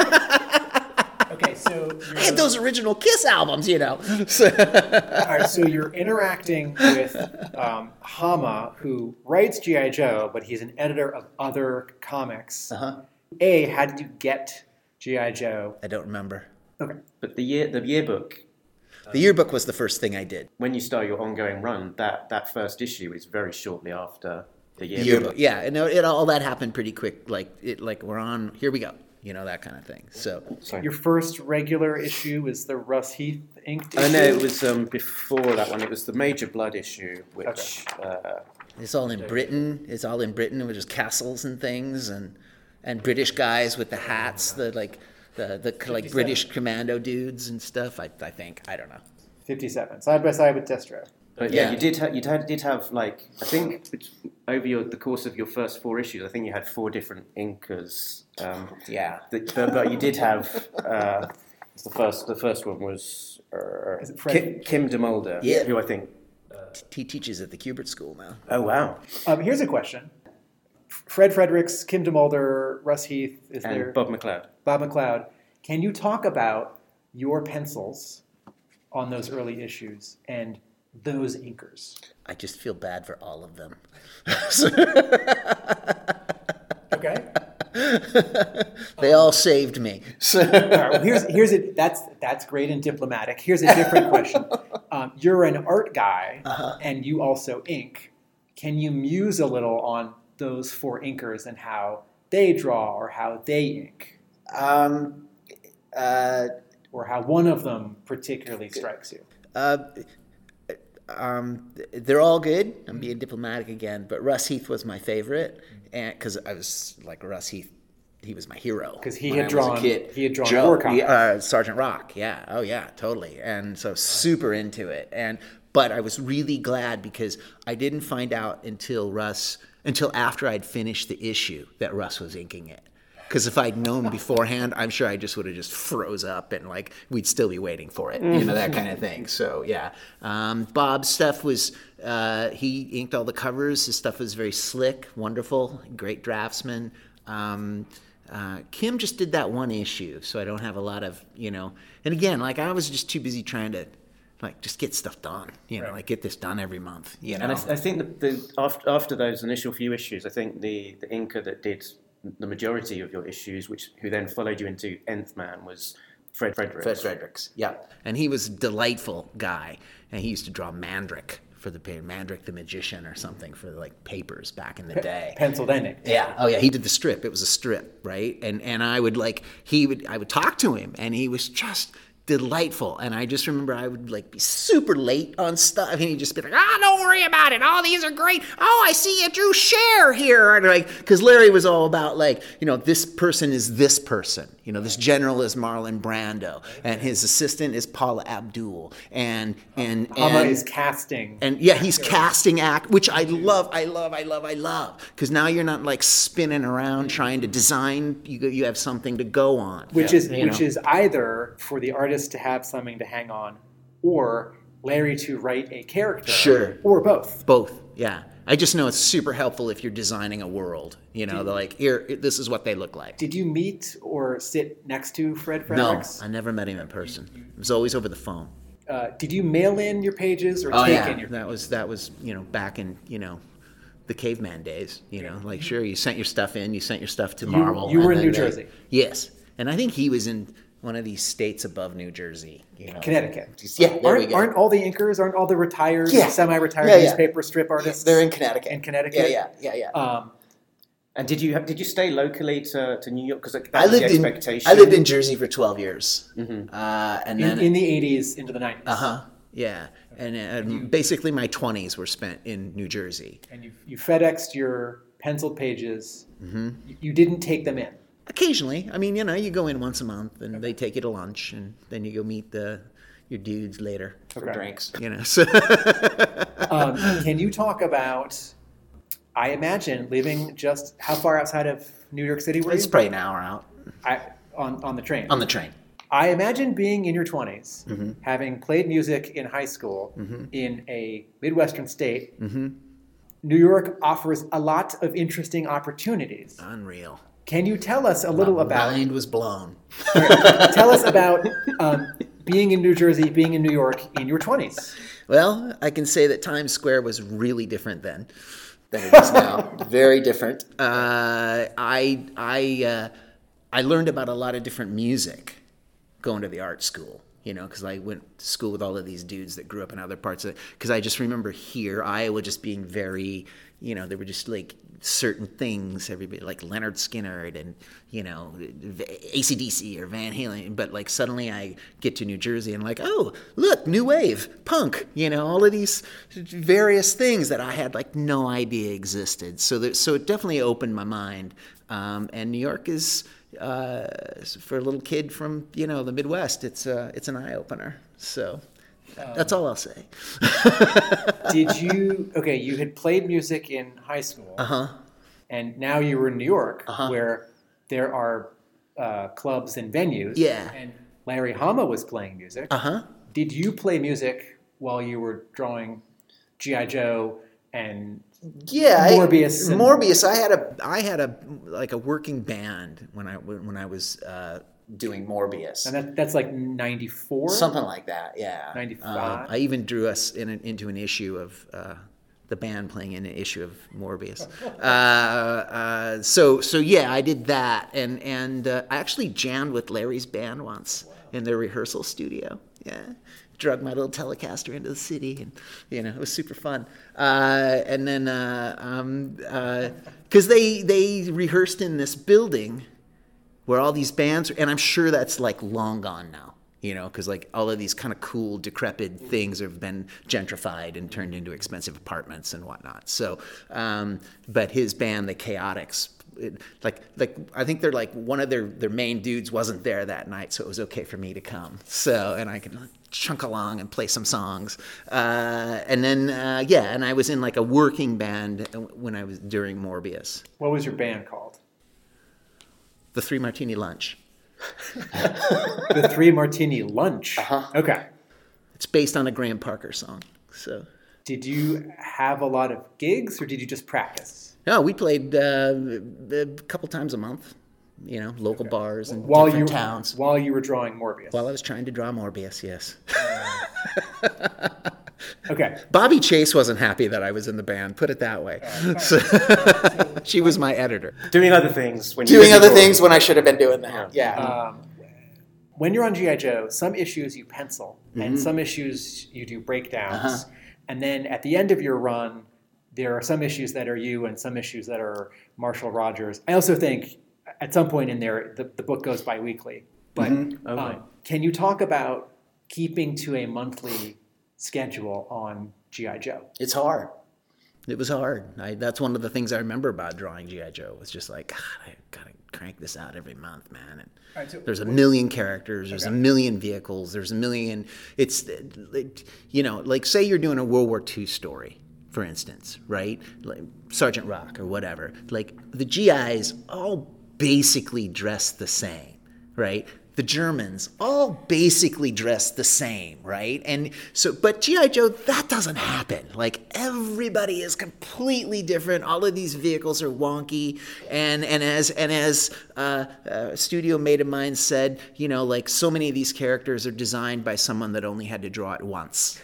Okay, so I had those original Kiss albums, you know. So, all right, so you're interacting with um, Hama, who writes G I. Joe, but he's an editor of other comics. uh-huh. A, how did you get G I. Joe? I don't remember. Okay. But the year the yearbook, The yearbook was the first thing I did. when you start your ongoing run, that, that first issue is very shortly after the The yearbook. yearbook, yeah, and it, it all that happened pretty quick. Like it, like we're on. Here we go. You know, that kind of thing. So. Sorry. Your first regular issue is the Russ Heath inked issue? Oh no, it was um, before that one. It was the Major Blood issue, which uh, It's all in Britain. It's all in Britain. It was just castles and things, and and British guys with the hats, the like the the like British commando dudes and stuff. I I think I don't know. fifty-seven, side by side with Destro. But yeah, Yeah. you did. Ha- you had, did have like I think over your the course of your first four issues, I think you had four different inkers. Um, Yeah. that, but, but you did have uh, the first. The first one was uh, Is it Fred? Kim, Kim de Mulder, Yeah. who I think. He teaches at the Kubert School now. Oh wow! Um, here's a question. Fred Fredericks, Kim DeMulder, Russ Heath, is And there? Bob McLeod. Bob McLeod. Can you talk about your pencils on those early issues and those inkers? I just feel bad for all of them. Okay. They all saved me. So All right, well, here's here's a that's that's great and diplomatic. Here's a different question. Um, you're an art guy, Uh-huh. and you also ink. Can you muse a little on those four inkers and how they draw, or how they ink, um, uh, or how one of them particularly strikes you? uh, um, they're all good. I'm being diplomatic again, but Russ Heath was my favorite, and because I was like Russ Heath, he was my hero. 'Cause he when had I was drawn- a kid. he had drawn Joe, War Comics. yeah, uh, Sergeant Rock. Yeah, oh yeah, totally. And so super into it. And but I was really glad because I didn't find out until Russ until after I'd finished the issue that Russ was inking it. Because if I'd known beforehand, I'm sure I just would have just froze up and like we'd still be waiting for it, you know, that kind of thing. So yeah, um, Bob's stuff was uh, he inked all the covers. His stuff was very slick, wonderful, great draftsman. Um, uh, Kim just did that one issue, so I don't have a lot of you know. And again, like I was just too busy trying to like just get stuff done, you know, Right. like get this done every month, you know. And I, I think the, the after after those initial few issues, I think the the inker that did the majority of your issues, which who then followed you into Nth Man, was Fred Fredericks. Fred Fredericks, yeah. And he was a delightful guy. And he used to draw Mandrick for the Mandrick the Magician or something for like papers back in the day. Penciled and inked. Yeah. Oh yeah. He did the strip. It was a strip, right? And and I would like he would I would talk to him, and he was just delightful. And I just remember I would like be super late on stuff, and he'd just be like, "Ah, don't worry about it. Oh, these are great. Oh, I see you drew Cher here." And like, because Larry was all about like, you know, this person is this person. You know, this general is Marlon Brando, and his assistant is Paula Abdul, and and Hama and is casting. and yeah, he's casting act, which I love, I love, I love, I love. Because now you're not like spinning around trying to design. You go, you have something to go on. Which is You which know? is either for the artist to have something to hang on, or Larry to write a character, Sure. or both. Both, yeah. I just know it's super helpful if you're designing a world. You know, they're like, here, this is what they look like. Did you meet or sit next to Fred No, Fredericks? I never met him in person. It was always over the phone. Uh, did you mail in your pages or Oh take yeah, in your? that was that was you know back in you know the caveman days. You know, like sure you sent your stuff in, you sent your stuff to Marvel. you were and in then New they- Jersey. Yes, and I think he was in one of these states above New Jersey. You know, Connecticut. Yeah, there we aren't, go. aren't all the inkers, aren't all the retired, Yeah. semi-retired Yeah, yeah. newspaper strip artists? They're in Connecticut. In Connecticut? Yeah, yeah, yeah, yeah. Um, And did you have, did you stay locally to, to New York? Because that I was lived the in expectation. I lived in Jersey for twelve years, uh, and in, then in the eighties into the nineties. uh huh, yeah, and, and basically my twenties were spent in New Jersey. And you, you FedExed your penciled pages. Mm-hmm. You, you didn't take them in. Occasionally, I mean, you know, you go in once a month, and they take you to lunch, and then you go meet the your dudes later for Okay. drinks. You know, so Um, can you talk about, I imagine, living just, how far outside of New York City were it's you? probably an hour out I, on, on the train. on the train. I imagine being in your twenties, Mm-hmm. having played music in high school in a Midwestern state. Mm-hmm. New York offers a lot of interesting opportunities. Unreal. Can you tell us a little My about mind was blown. tell us about um, being in New Jersey, being in New York in your twenties? Well, I can say that Times Square was really different then than it is now. Very different. Uh, I I uh, I learned about a lot of different music going to the art school. You know, because I went to school with all of these dudes that grew up in other parts of it. Because I just remember here, Iowa just being very, you know, there were just like certain things, everybody like Leonard Skinner and, you know, A C D C or Van Halen. But like suddenly I get to New Jersey and like, oh, look, new wave, punk, you know, all of these various things that I had like no idea existed. So that, so it definitely opened my mind. Um, and New York is, uh, for a little kid from, you know, the Midwest, it's uh, it's an eye opener. So that's all I'll say. Did you, okay, you had played music in high school. Uh-huh. And now you were in New York, Uh-huh. where there are uh, clubs and venues. Yeah. And Larry Hama was playing music. Uh-huh. Did you play music while you were drawing G I. Joe and Yeah, Morbius I, and- Morbius. I had a I had a like a working band when I when I was uh, doing Morbius. and that, that's like ninety-four? Something like that, yeah. ninety-five? Um, I even drew us in an, into an issue of uh, the band playing in an issue of Morbius. uh, uh, so so yeah, I did that, and and uh, I actually jammed with Larry's band once in their rehearsal studio. Yeah, drug my little Telecaster into the city, and you know it was super fun. Uh, and then uh, um, uh 'cause they they rehearsed in this building where all these bands, and I'm sure that's like long gone now, you know, because like all of these kind of cool, decrepit things have been gentrified and turned into expensive apartments and whatnot. So, um, but his band, the Chaotix, it, like like I think they're like one of their their main dudes wasn't there that night, so it was okay for me to come. So, and I could chunk along and play some songs, uh, and then uh, yeah, and I was in like a working band when I was during Morbius, What was your band called? the Three Martini Lunch. The Three Martini Lunch. Uh-huh. Okay. It's based on a Graham Parker song. So Did you have a lot of gigs, or did you just practice? no, we played uh, a couple times a month. You know, local bars and While different you towns. while you were drawing Morbius. While I was trying to draw Morbius, yes. Okay. Bobby Chase wasn't happy that I was in the band. Put it that way. So, she was my editor. Doing other things when you're Doing busy other drawing. things when I should have been doing that. Yeah. Um, when you're on G I. Joe, some issues you pencil, Mm-hmm. and some issues you do breakdowns, Uh-huh. and then at the end of your run, there are some issues that are you and some issues that are Marshall Rogers. I also think at some point in there, the, the book goes bi-weekly. But Mm-hmm. Okay. um, can you talk about keeping to a monthly schedule on G I. Joe? It's hard. It was hard. I, that's one of the things I remember about drawing G I. Joe. Was just like, God, I gotta crank this out every month, man. And right, so- there's a million characters. There's a million vehicles. There's a million. It's, like, you know, like say you're doing a World War Two story, for instance, right? Like Sergeant Rock or whatever. Like the G Is all basically dress the same, right? The Germans all basically dress the same, right? And so, but G I. Joe, that doesn't happen. Like everybody is completely different. All of these vehicles are wonky, and and as and as uh, a studio mate of mine said, you know, like so many of these characters are designed by someone that only had to draw it once.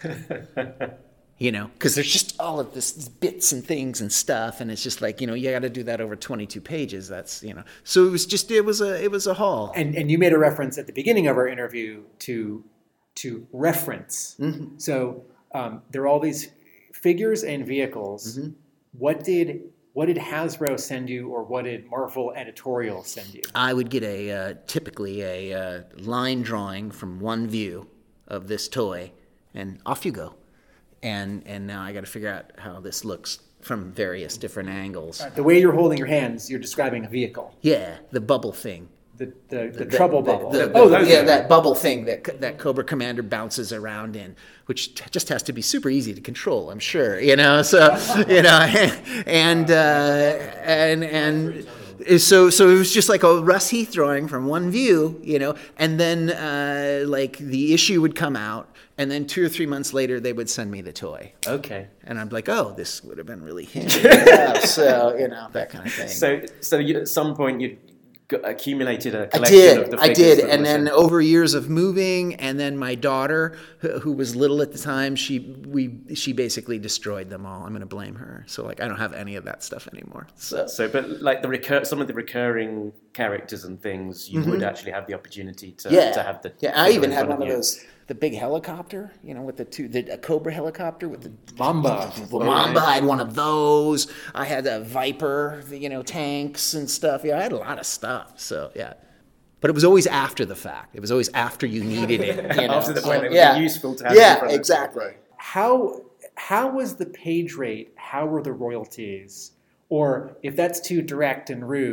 You know, because there's just all of this bits and things and stuff, and it's just like, you know, you got to do that over twenty-two pages. That's, you know, so it was just it was a it was a haul. And and you made a reference at the beginning of our interview to to reference. Mm-hmm. So um, there are all these figures and vehicles. Mm-hmm. What did what did Hasbro send you, or what did Marvel Editorial send you? I would get a uh, typically a uh, line drawing from one view of this toy, and off you go. And and now I got to figure out how this looks from various different angles. The way you're holding your hands, you're describing a vehicle. Yeah, the bubble thing. The the, the, trouble bubble. The- the- oh, the- those yeah, are- that bubble thing that that Cobra Commander bounces around in, which t- just has to be super easy to control. I'm sure, you know. So you know, and uh, and and. So, so it was just like a Russ Heath drawing from one view, you know, and then uh, like the issue would come out, and then two or three months later they would send me the toy, Okay. and I'm like, oh, this would have been really handy. Yeah, so you know, that kind of thing. So, so you, at some point you accumulated a I collection did, of the I figures did, that and were then sent. over years of moving, and then my daughter, who who was little at the time, she we she basically destroyed them all. I'm going to blame her. So like, I don't have any of that stuff anymore. So So, but like the recur, some of the recurring characters and things, you would actually have the opportunity to, Mm-hmm. yeah, to have the. yeah. I figure even in had front one of you. those, the big helicopter, you know, with the two, the a Cobra helicopter with the Mamba. Well, Mamba, I had one of those. I had a Viper, you know, tanks and stuff. Yeah, I had a lot of stuff. So yeah, but it was always after the fact. It was always after you needed it. You know? After the point So, it would yeah. be useful to have. it in Yeah, front of you. exactly. How how was the page rate? How were the royalties? Or if that's too direct and rude,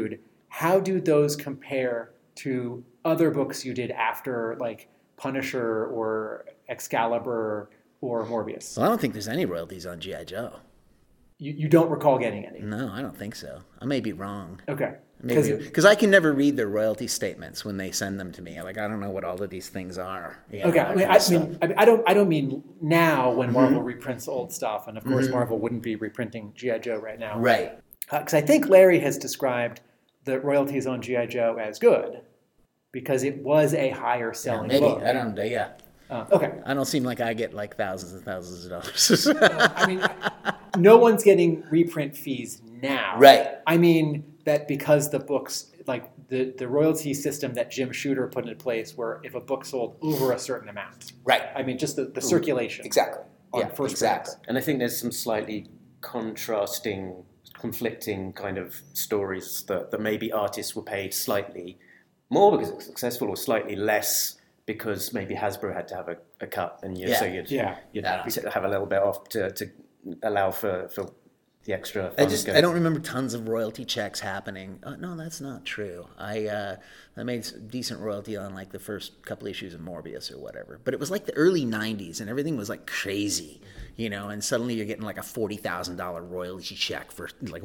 how do those compare to other books you did after, like Punisher or Excalibur or Morbius? Well, I don't think there's any royalties on G I. Joe. You, you don't recall getting any? No, I don't think so. I may be wrong. Okay. Maybe because I can never read their royalty statements when they send them to me. Like I don't know what all of these things are. You know, Okay, that I mean, kind I, of mean, stuff. I I don't, I don't mean now when Marvel Mm-hmm. reprints old stuff, and of course Marvel wouldn't be reprinting G I. Joe right now, Right. Because I think Larry has described the royalties on G I. Joe as good because it was a higher selling Maybe book. I don't. Yeah. Uh, okay, I don't seem like I get like thousands and thousands of dollars. I mean, no one's getting reprint fees now. Right. I mean that because the books, like the, the royalty system that Jim Shooter put into place, where if a book sold over a certain amount, Right. I mean, just the, the circulation. Exactly. On Yeah. first Exactly. press. And I think there's some slightly contrasting, conflicting kind of stories that, that maybe artists were paid slightly more because it's successful or slightly less because maybe Hasbro had to have a, a cut and you, Yeah. so you'd, Yeah. you'd Yeah. have a little bit off to, to allow for, for the extra I funds just going. I don't remember tons of royalty checks happening. Uh, no, that's not true. I uh, I made s- decent royalty on like the first couple issues of Morbius or whatever, but it was like the early nineties and everything was like crazy, you know. And suddenly you're getting like a forty thousand dollar royalty check for like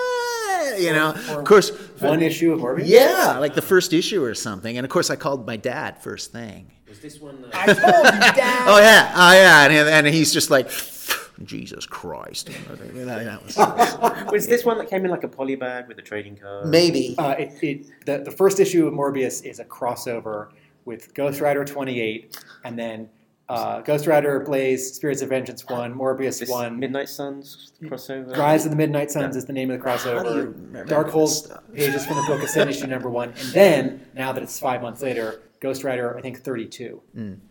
what, you know. Of course, One issue of Morbius? yeah, like the first issue or something. And of course, I called my dad first thing. Was this one? I told you, Dad. Oh yeah, oh yeah, and, and he's just like, Jesus Christ. That was- Was this one that came in like a poly bag with a trading card? Maybe. Uh, it, it, the, the first issue of Morbius is a crossover with Ghost Rider twenty-eight, and then uh, Ghost Rider, Blaze, Spirits of Vengeance one, Morbius This one, Midnight Suns crossover. Rise of the Midnight Suns is the name of the How do you crossover. remember Darkhold this stuff? pages from the book Ascend issue number one, and then now that it's five months later, Ghost Rider I think thirty-two.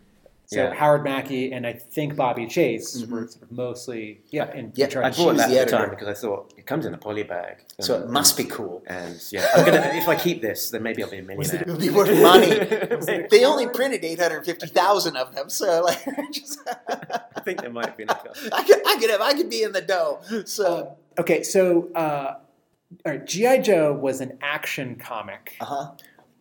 So Yeah. Howard Mackey and I think Bobby Chase were sort of mostly yeah in Yeah, charge. I She bought was that the at the time editor. because I thought it comes in a poly bag, So and- it must be cool. And yeah, I'm gonna if I keep this, then maybe I'll be a millionaire. It'll be worth money. They only printed eight hundred fifty thousand of them, so like, just, I think there might have been a couple. I could, I could have, I could be in the dough. So, Okay, so uh, all right, G I. Joe was an action comic, uh huh.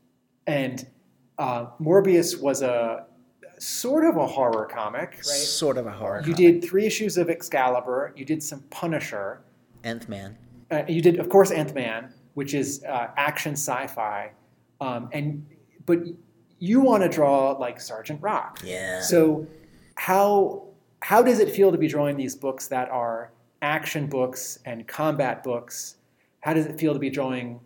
and uh, Morbius was a sort of a horror comic, right? Sort of a horror. You did three issues of Excalibur. You did some Punisher. Nth Man. Uh, you did, of course, Ant-Man, which is uh, action sci-fi, um, and but you want to draw like Sergeant Rock. Yeah. So how how does it feel to be drawing these books that are action books and combat books? How does it feel to be drawing,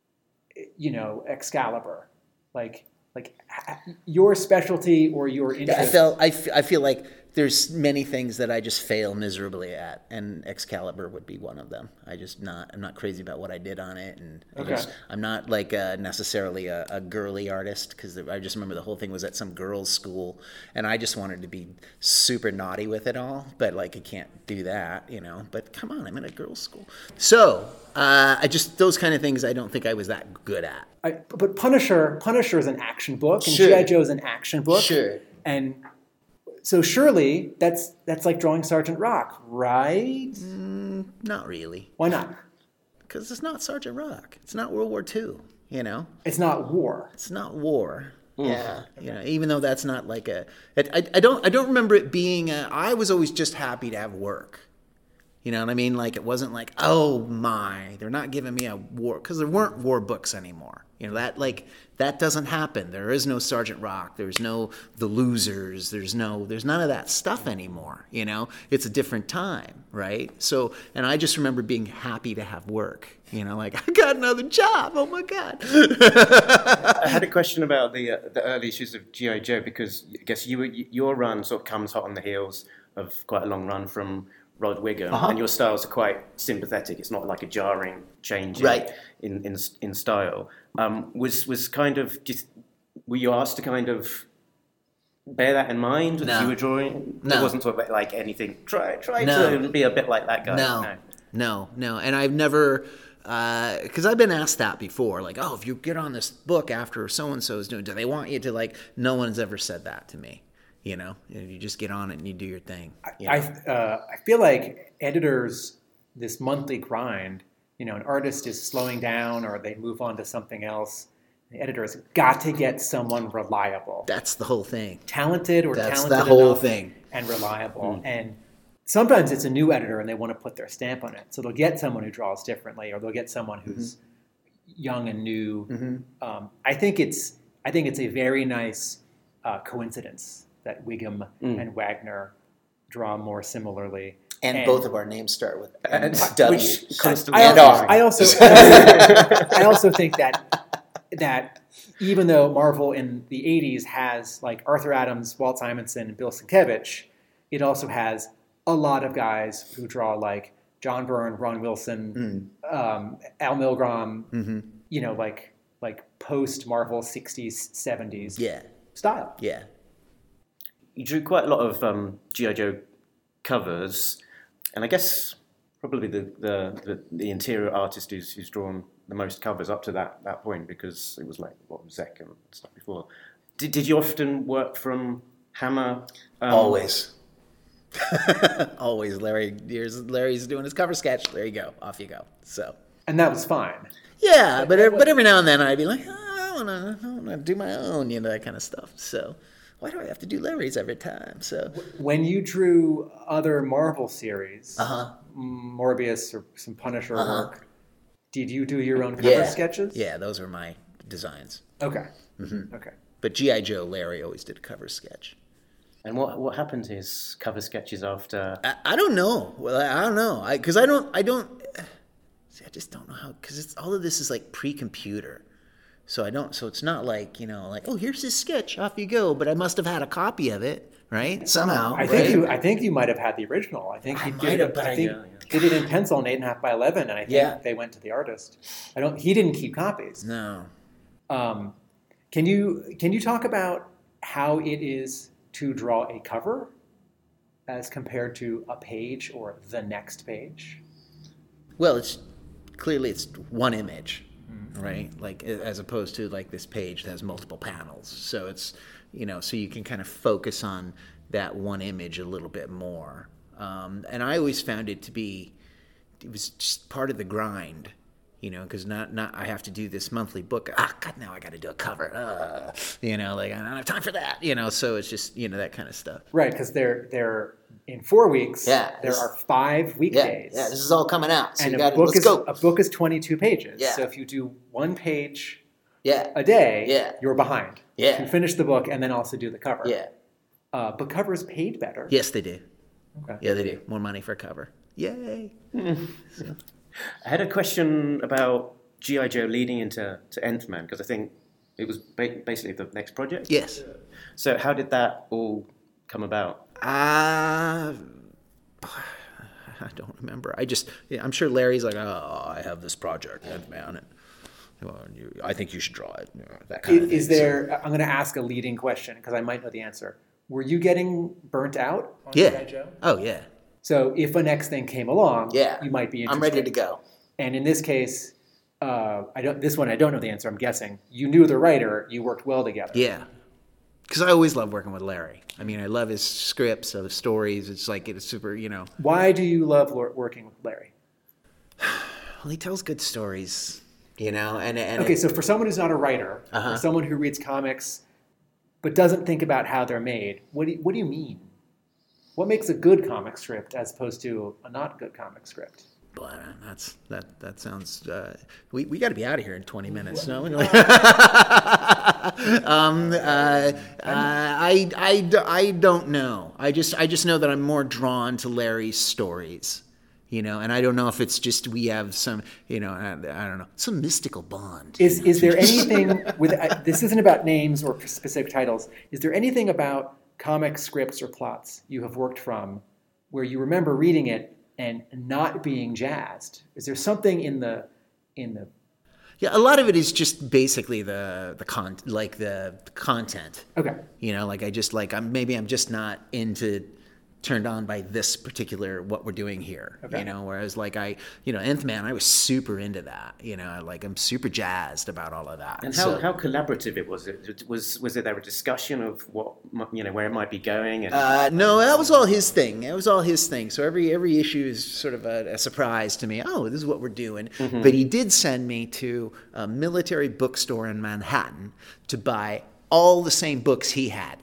you know, Excalibur? Like like h- your specialty or your interest? I felt I, f- I feel like there's many things that I just fail miserably at, and Excalibur would be one of them. I just not I'm not crazy about what I did on it, and I Okay. just, I'm not like uh necessarily a, a girly artist because I just remember the whole thing was at some girls' school, and I just wanted to be super naughty with it all, but like I can't do that, you know. But come on, I'm in a girls' school, so uh, I just those kind of things I don't think I was that good at. I, but Punisher Punisher is an action book, and Sure. G I. Joe is an action book. Sure. And so surely that's that's like drawing Sergeant Rock, right? Not really, Why not? because it's not Sergeant Rock. It's not World War Two. You know. It's not war. It's not war. Yeah, you know, even though that's not like a, I, I, I don't, I don't remember it being. A, I was always just happy to have work. You know what I mean? Like it wasn't like, oh my, they're not giving me a war because there weren't war books anymore. You know that like that doesn't happen. There is no Sergeant Rock. There's no The Losers. There's no, there's none of that stuff anymore. You know, it's a different time, right? So, and I just remember being happy to have work. You know, like I got another job. Oh my god. I had a question about the uh, the early issues of G I. Joe because I guess you were, your run sort of comes hot on the heels of quite a long run from Rod Wiggum, Uh-huh. and your styles are quite sympathetic. It's not like a jarring change in Right. in, in, in style. Um, was was kind of just were you asked to kind of bear that in mind as No. you were drawing? No. It wasn't sort of like anything. Try try No. to be a bit like that guy. No, no, no. And I've never, because I've been asked that before. Like, oh, if you get on this book after so-and-so is doing, do they want you to like, no one's ever said that to me. You know, you just get on it and you do your thing. you know? I uh, I feel like editors, this monthly grind, you know, an artist is slowing down or they move on to something else, the editor has got to get someone reliable. That's the whole thing. Talented or That's talented the whole enough thing. and reliable. Mm. And sometimes it's a new editor and they want to put their stamp on it. So they'll get someone who draws differently, or they'll get someone who's mm-hmm. young and new. Mm-hmm. Um, I think it's I think it's a very nice uh, coincidence that Wiggum mm. and Wagner draw more similarly. And, and both of our names start with W. Which, constantly I, and I, also, I also I also think that that even though Marvel in the eighties has like Arthur Adams, Walt Simonson, and Bill Sienkiewicz, it also has a lot of guys who draw like John Byrne, Ron Wilson, mm. um, Al Milgrom, mm-hmm. you know, like like post Marvel sixties, seventies yeah. style. Yeah. You drew quite a lot of um, G I. Joe covers, and I guess probably the, the, the, the interior artist who's, who's drawn the most covers up to that, that point, because it was like, what, Zek and stuff before. Did, did you often work from Hammer? Um, Always. Always. Larry, here's Larry's doing his cover sketch. There you go. Off you go. So. And that was fine. Yeah, but but, but every now and then I'd be like, oh, I want to I wanna do my own, you know, that kind of stuff. So why do I have to do Larry's every time? So when you drew other Marvel series, uh-huh. Morbius or some Punisher uh-huh. work, did you do your own cover yeah. sketches? Yeah, those were my designs. Okay. Mm-hmm. Okay. But G I. Joe, Larry always did a cover sketch. And what what happened to his cover sketches after? I, I don't know. Well, I, I don't know. I because I don't I don't. See, I just don't know how, because it's all of this is like pre-computer. So I don't, so it's not like, you know, like, oh, here's his sketch, off you go. But I must have had a copy of it, right? Somehow. I right? think you, I think you might have had the original. I think I he might did have, it. but I I- think yeah, yeah. did it in pencil, an eight and a half by eleven, and I think Yeah. they went to the artist. I don't. He didn't keep copies. No. Um, can you can you talk about how it is to draw a cover as compared to a page or the next page? Well, it's clearly it's one image, right? Like as opposed to like this page that has multiple panels. So it's, you know, so you can kind of focus on that one image a little bit more. Um, and I always found it to be, it was just part of the grind, you know, because not, not I have to do this monthly book. Ah, God, now I got to do a cover. Uh, you know, like I don't have time for that. You know, so it's just, you know, that kind of stuff. Right, because they're they're in four weeks. Yeah, there this- are five weekdays. Yeah, this is all coming out. So and you a got to book let's is go. a book is twenty-two pages. Yeah. So if you do one page Yeah, a day, Yeah. you're behind. Yeah. You finish the book and then also do the cover. yeah. Uh, but covers paid better. Yes, they do. Okay. Yeah, they do. More money for a cover. Yay. I had a question about G I. Joe leading into to Nth Man, because I think it was ba- basically the next project. Yes. So how did that all come about? Uh, I don't remember. I just, yeah, I'm sure Larry's like, oh, I have this project, Nth Man, and well, you, I think you should draw it. You know, that kind Is, of thing. is there? I'm going to ask a leading question because I might know the answer. Were you getting burnt out on So, G I. yeah. Joe? Oh, yeah. So if a next thing came along, Yeah. you might be interested. I'm ready to go. And in this case, uh, I don't. This one I don't know the answer. I'm guessing you knew the writer. You worked well together. Yeah. Because I always love working with Larry. I mean, I love his scripts, of his stories. It's like, it's super, you know. Why do you love wor- working with Larry? Well, he tells good stories, you know, and, and Okay, it- so for someone who's not a writer, Uh-huh. or someone who reads comics but doesn't think about how they're made, what do you, what do you mean? What makes a good comic script as opposed to a not good comic script? Well, that's that. That sounds. Uh, we we got to be out of here in twenty minutes. No. um. Uh, uh, I I d- I don't know. I just I just know that I'm more drawn to Larry's stories. You know, and I don't know if it's just we have some. You know, I, I don't know, some mystical bond. Is is there anything with uh, this? Isn't about names or specific titles. Is there anything about comic scripts or plots you have worked from where you remember reading it and not being jazzed? Is there something in the in the Yeah, a lot of it is just basically the the con like the content. okay? You know, like I just like I'm maybe I'm just not into turned on by this particular what we're doing here. Okay. You know, whereas like I, you know, Nth Man, I was super into that. You know, like I'm super jazzed about all of that. And how, So- how collaborative it was? It was was it there a discussion of what mi- you know where it might be going? And Uh, no, that was all his thing. It was all his thing. So every every issue is sort of a, a surprise to me. Oh, this is what we're doing. But he did send me to a military bookstore in Manhattan to buy all the same books he had.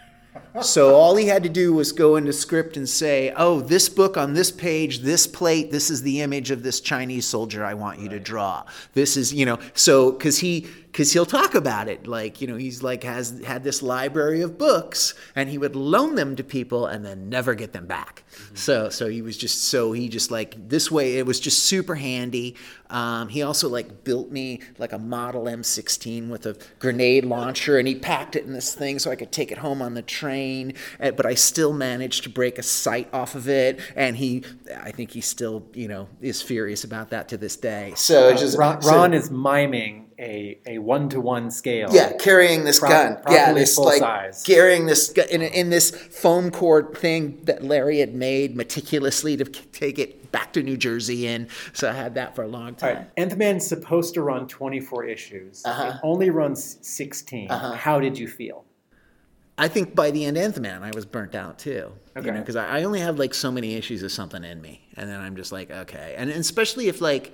So all he had to do was go into script and say, oh, this book on this page, this plate, this is the image of this Chinese soldier I want you to draw. This is, you know, so because he, because he'll talk about it. Like, you know, he's like has had this library of books and he would loan them to people and then never get them back. Mm-hmm. So, so he was just, so he just like this way, it was just super handy. Um, he also like built me like a model M sixteen with a grenade launcher and he packed it in this thing so I could take it home on the train. Uh, But I still managed to break a sight off of it. And he, I think he still, you know, is furious about that to this day. So it's just, Ron, so- Ron is miming a, a one-to-one scale. Yeah, carrying this Pro- gun. Yeah, properly this full like size. carrying this gu- in, in this foam cord thing that Larry had made meticulously to k- take it back to New Jersey in. So I had that for a long All time. right, Nth Man's supposed to run twenty-four issues. Uh-huh. It only runs sixteen. Uh-huh. How did you feel? I think by the end, Nth Man, I was burnt out too. Okay. You know, because I, I only have like so many issues of something in me, and then I'm just like, okay, and, and especially if like,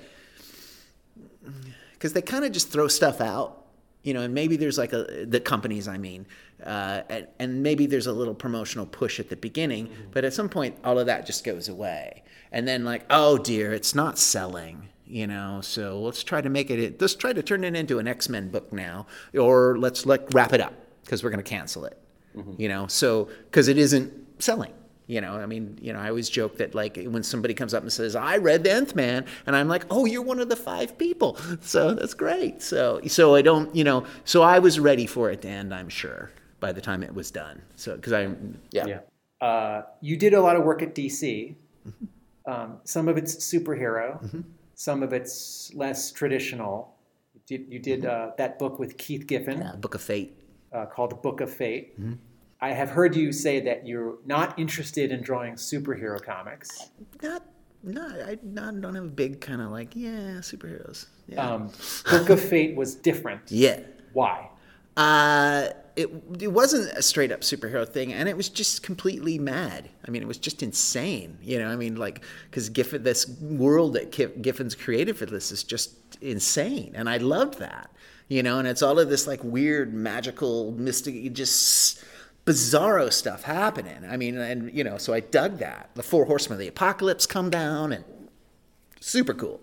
because they kind of just throw stuff out, you know, and maybe there's like a the companies, I mean, uh, and, and maybe there's a little promotional push at the beginning, mm-hmm. but at some point, all of that just goes away, and then like, oh dear, it's not selling. You know, so let's try to make it. Let's try to turn it into an X-Men book now, or let's like wrap it up because we're going to cancel it. Mm-hmm. You know, so because it isn't selling. You know, I mean, you know, I always joke that like when somebody comes up and says, "I read the Nth Man," and I'm like, "Oh, you're one of the five people," so that's great. So, so I don't, you know, so I was ready for it to end. I'm sure by the time it was done. So because I, yeah, yeah. Uh, you did a lot of work at D C. Mm-hmm. Um, some of it's superhero. Mm-hmm. Some of it's less traditional. You did, you did uh, that book with Keith Giffen. yeah, Book of Fate. Uh, called Book of Fate. Mm-hmm. I have heard you say that you're not interested in drawing superhero comics. Not, not, I not, don't have a big kind of like, yeah, superheroes. Yeah. Um, Book of Fate was different. Yeah. Why? Uh, it it wasn't a straight up superhero thing, and it was just completely mad. I mean, it was just insane. You know, I mean, like because Giffen, this world that Giffen's created for this is just insane, and I loved that. You know, and it's all of this like weird, magical, mystic, just bizarro stuff happening. I mean, and you know, so I dug that. The Four Horsemen of the Apocalypse come down, and super cool.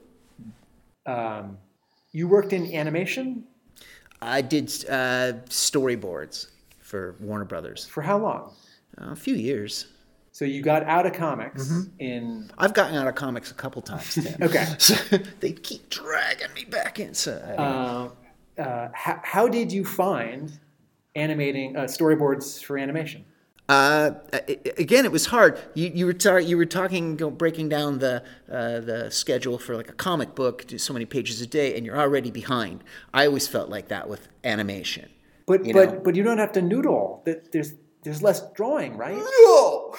Um, you worked in animation? I did uh, storyboards for Warner Brothers. For how long? Uh, a few years. So you got out of comics Mm-hmm. in... I've gotten out of comics a couple times, Tim. Okay. So they keep dragging me back in. So, Uh, uh, how, how did you find animating uh, storyboards for animation? Uh, again, it was hard. You, you were tar- you were talking, go, breaking down the uh, the schedule for like a comic book, do so many pages a day, and you're already behind. I always felt like that with animation. But you but know? but you don't have to noodle. There's there's less drawing, right? No,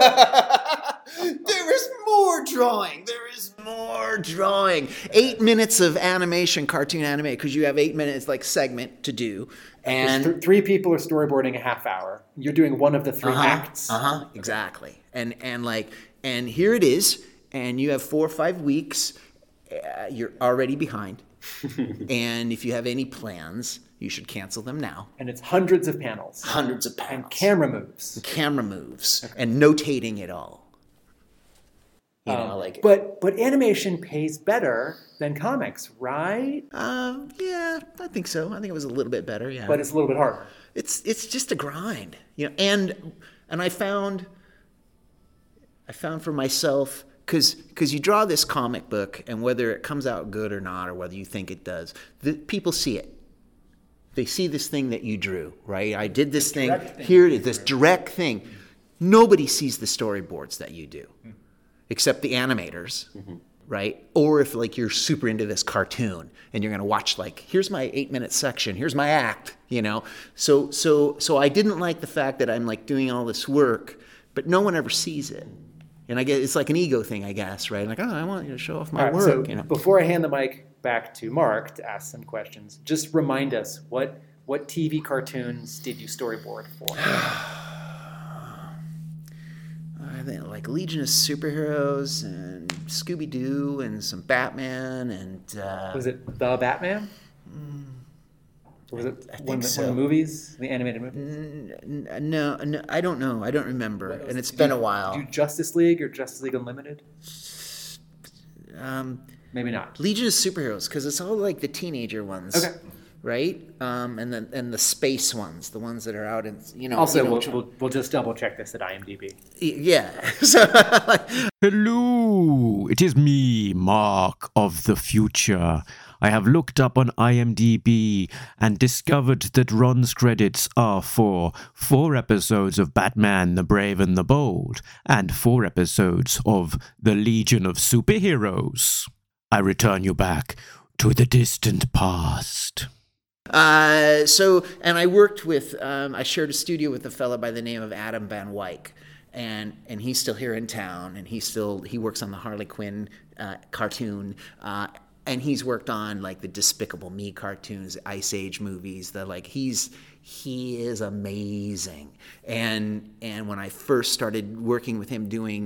there is more drawing. There is more drawing. Eight minutes of animation, cartoon anime, because you have eight minutes like segment to do, and Th- three people are storyboarding a half hour. You're doing one of the three uh-huh, acts. Uh-huh, exactly. And and like and here it is, and you have four or five weeks. Uh, you're already behind, and if you have any plans, you should cancel them now. And it's hundreds of panels. Hundreds of And pounds. camera moves. camera moves and notating it all. You know, Um, like But but animation pays better than comics, right? Um, yeah, I think so. I think it was a little bit better. Yeah, But it's a little bit harder. it's it's just a grind, you know. And and I found I found for myself because because you draw this comic book, and whether it comes out good or not, or whether you think it does, the, people see it. They see this thing that you drew, right? I did this thing. thing Here it is, this direct thing. Nobody sees the storyboards that you do, mm-hmm. except the animators. Mm-hmm. Right? Or if like you're super into this cartoon and you're going to watch like, here's my eight minute section, here's my act, you know? So, so, so I didn't like the fact that I'm like doing all this work but no one ever sees it. And I guess it's like an ego thing, I guess, right? Like, oh, I want you to show off my All right, work. so you know? before I hand the mic back to Mark to ask some questions, just remind us what what T V cartoons did you storyboard for? I think like Legion of Superheroes and Scooby Doo and some Batman and uh, Was it The Batman? Or was it I think one, of the, so. one of the movies, the animated movies? N- n- no, no, I don't know. I don't remember, and it's been a while. Do Justice League or Justice League Unlimited? Um, Maybe not. Legion of Superheroes, because it's all like the teenager ones, Okay. right? Um, and then and the space ones, the ones that are out in you know. Also, you know, we'll, which one- we'll we'll just double check this at IMDb. yeah. So, Hello, it is me, Mark of the future. I have looked up on IMDb and discovered that Ron's credits are for four episodes of Batman the Brave and the Bold and four episodes of The Legion of Superheroes. I return you back to the distant past. Uh, so, and I worked with, um, I shared a studio with a fella by the name of Adam Van Wyck, and and he's still here in town, and he still he works on the Harley Quinn uh, cartoon, uh, and he's worked on like the Despicable Me cartoons, Ice Age movies. The like he's he is amazing, and and when I first started working with him doing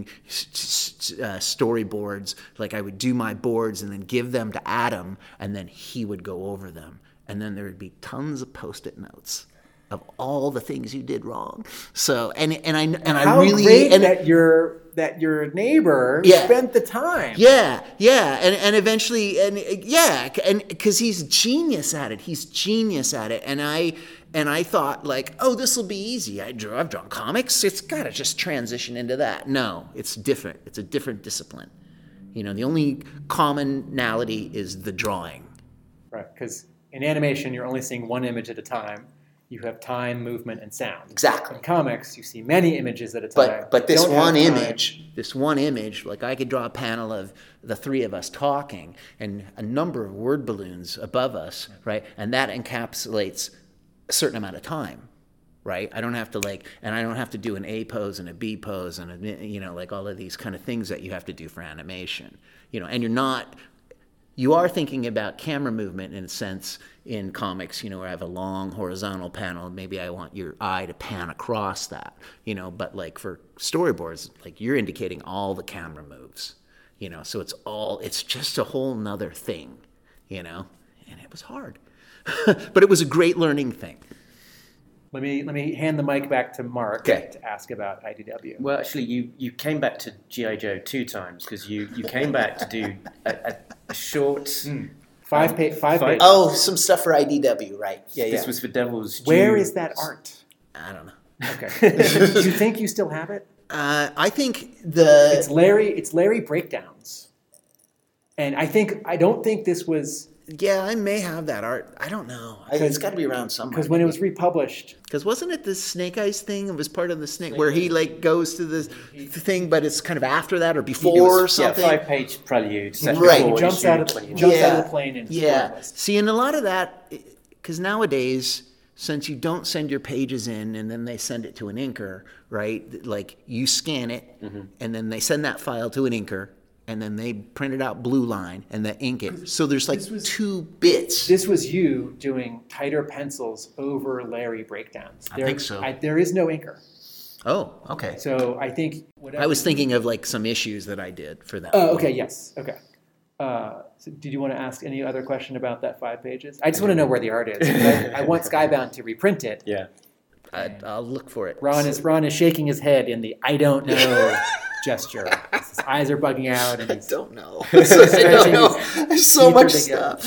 uh, storyboards, like I would do my boards and then give them to Adam, and then he would go over them. And then there would be tons of Post-it notes of all the things you did wrong. So and and I and How I really great and that your that your neighbor Yeah. spent the time. yeah, yeah, and and eventually and yeah, and because he's genius at it, he's genius at it, and I and I thought like, oh, this will be easy. I drew, I've drawn comics. It's got to just transition into that. No, it's different. It's a different discipline. You know, the only commonality is the drawing. Right, because in animation, you're only seeing one image at a time. You have time, movement, and sound. Exactly. In comics, you see many images at a time. But but this Don't have one time. image, this one image, like I could draw a panel of the three of us talking and a number of word balloons above us, right? And that encapsulates a certain amount of time, right? I don't have to like, and I don't have to do an A pose and a B pose and a, you know, like all of these kind of things that you have to do for animation, you know. And you're not. You are thinking about camera movement in a sense in comics, you know, where I have a long horizontal panel. Maybe I want your eye to pan across that, you know, but like for storyboards, like you're indicating all the camera moves, you know, so it's all, it's just a whole nother thing, you know, and it was hard, but it was a great learning thing. Let me let me hand the mic back to Mark Okay. to ask about I D W. Well, actually, you, you came back to G I. Joe two times because you, you came back to do a, a, a short. Five pa- five Five- pages. Oh, some stuff for I D W, right? Yeah, This yeah. was for Devil's Due. Where is that art? I don't know. Okay. Do you think you still have it? Uh, I think the It's Larry. It's Larry breakdowns, and I think I don't think this was yeah, I may have that art. I don't know. I, it's got to be around somewhere. because when it was republished, Because wasn't it the Snake Eyes thing? It was part of the Snake, where he like goes to the thing, but it's kind of after that or It before or was, yeah, something. five-page prelude. set Right. before he jumps issue out of twenty-nine. jumps out Yeah. of the plane and Yeah. spoilers. See, and a lot of that, because nowadays, since you don't send your pages in and then they send it to an inker, right? Like you scan it, Mm-hmm. and then they send that file to an inker, and then they print it out blue line and they ink it. So there's like was- two bits. This was you doing tighter pencils over Larry breakdowns. I There, think so. I, there is no inker, Oh, okay. so I think whatever. I was thinking of like some issues that I did for that. Oh, okay. Yes. Okay. Uh, so did you want to ask any other question about that five pages? I just want to know where the art is. I, I want Skybound to reprint it. Yeah. I, I'll look for it. Ron is Ron is shaking his head in the "I don't know" gesture. His eyes are bugging out, and I he's don't know. I don't know. There's so Teeth much are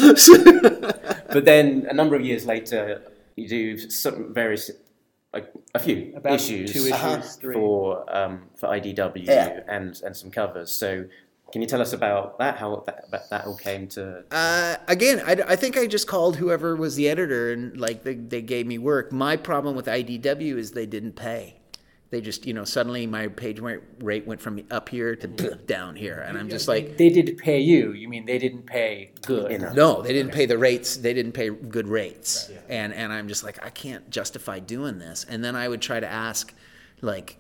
stuff. But then a number of years later, you do some various, like a few about issues, two issues, Uh-huh. three. for um, for I D W Yeah. and and some covers. So can you tell us about that? How that that, that all came to? Uh, again, I, I think I just called whoever was the editor and like they, they gave me work. My problem with I D W is they didn't pay. They just, you know, suddenly my page rate went from up here to down here. And I'm just like, They did pay you. You mean they didn't pay good? Enough. no, they didn't pay the rates. They didn't pay good rates. And and I'm just like, I can't justify doing this. And then I would try to ask, like,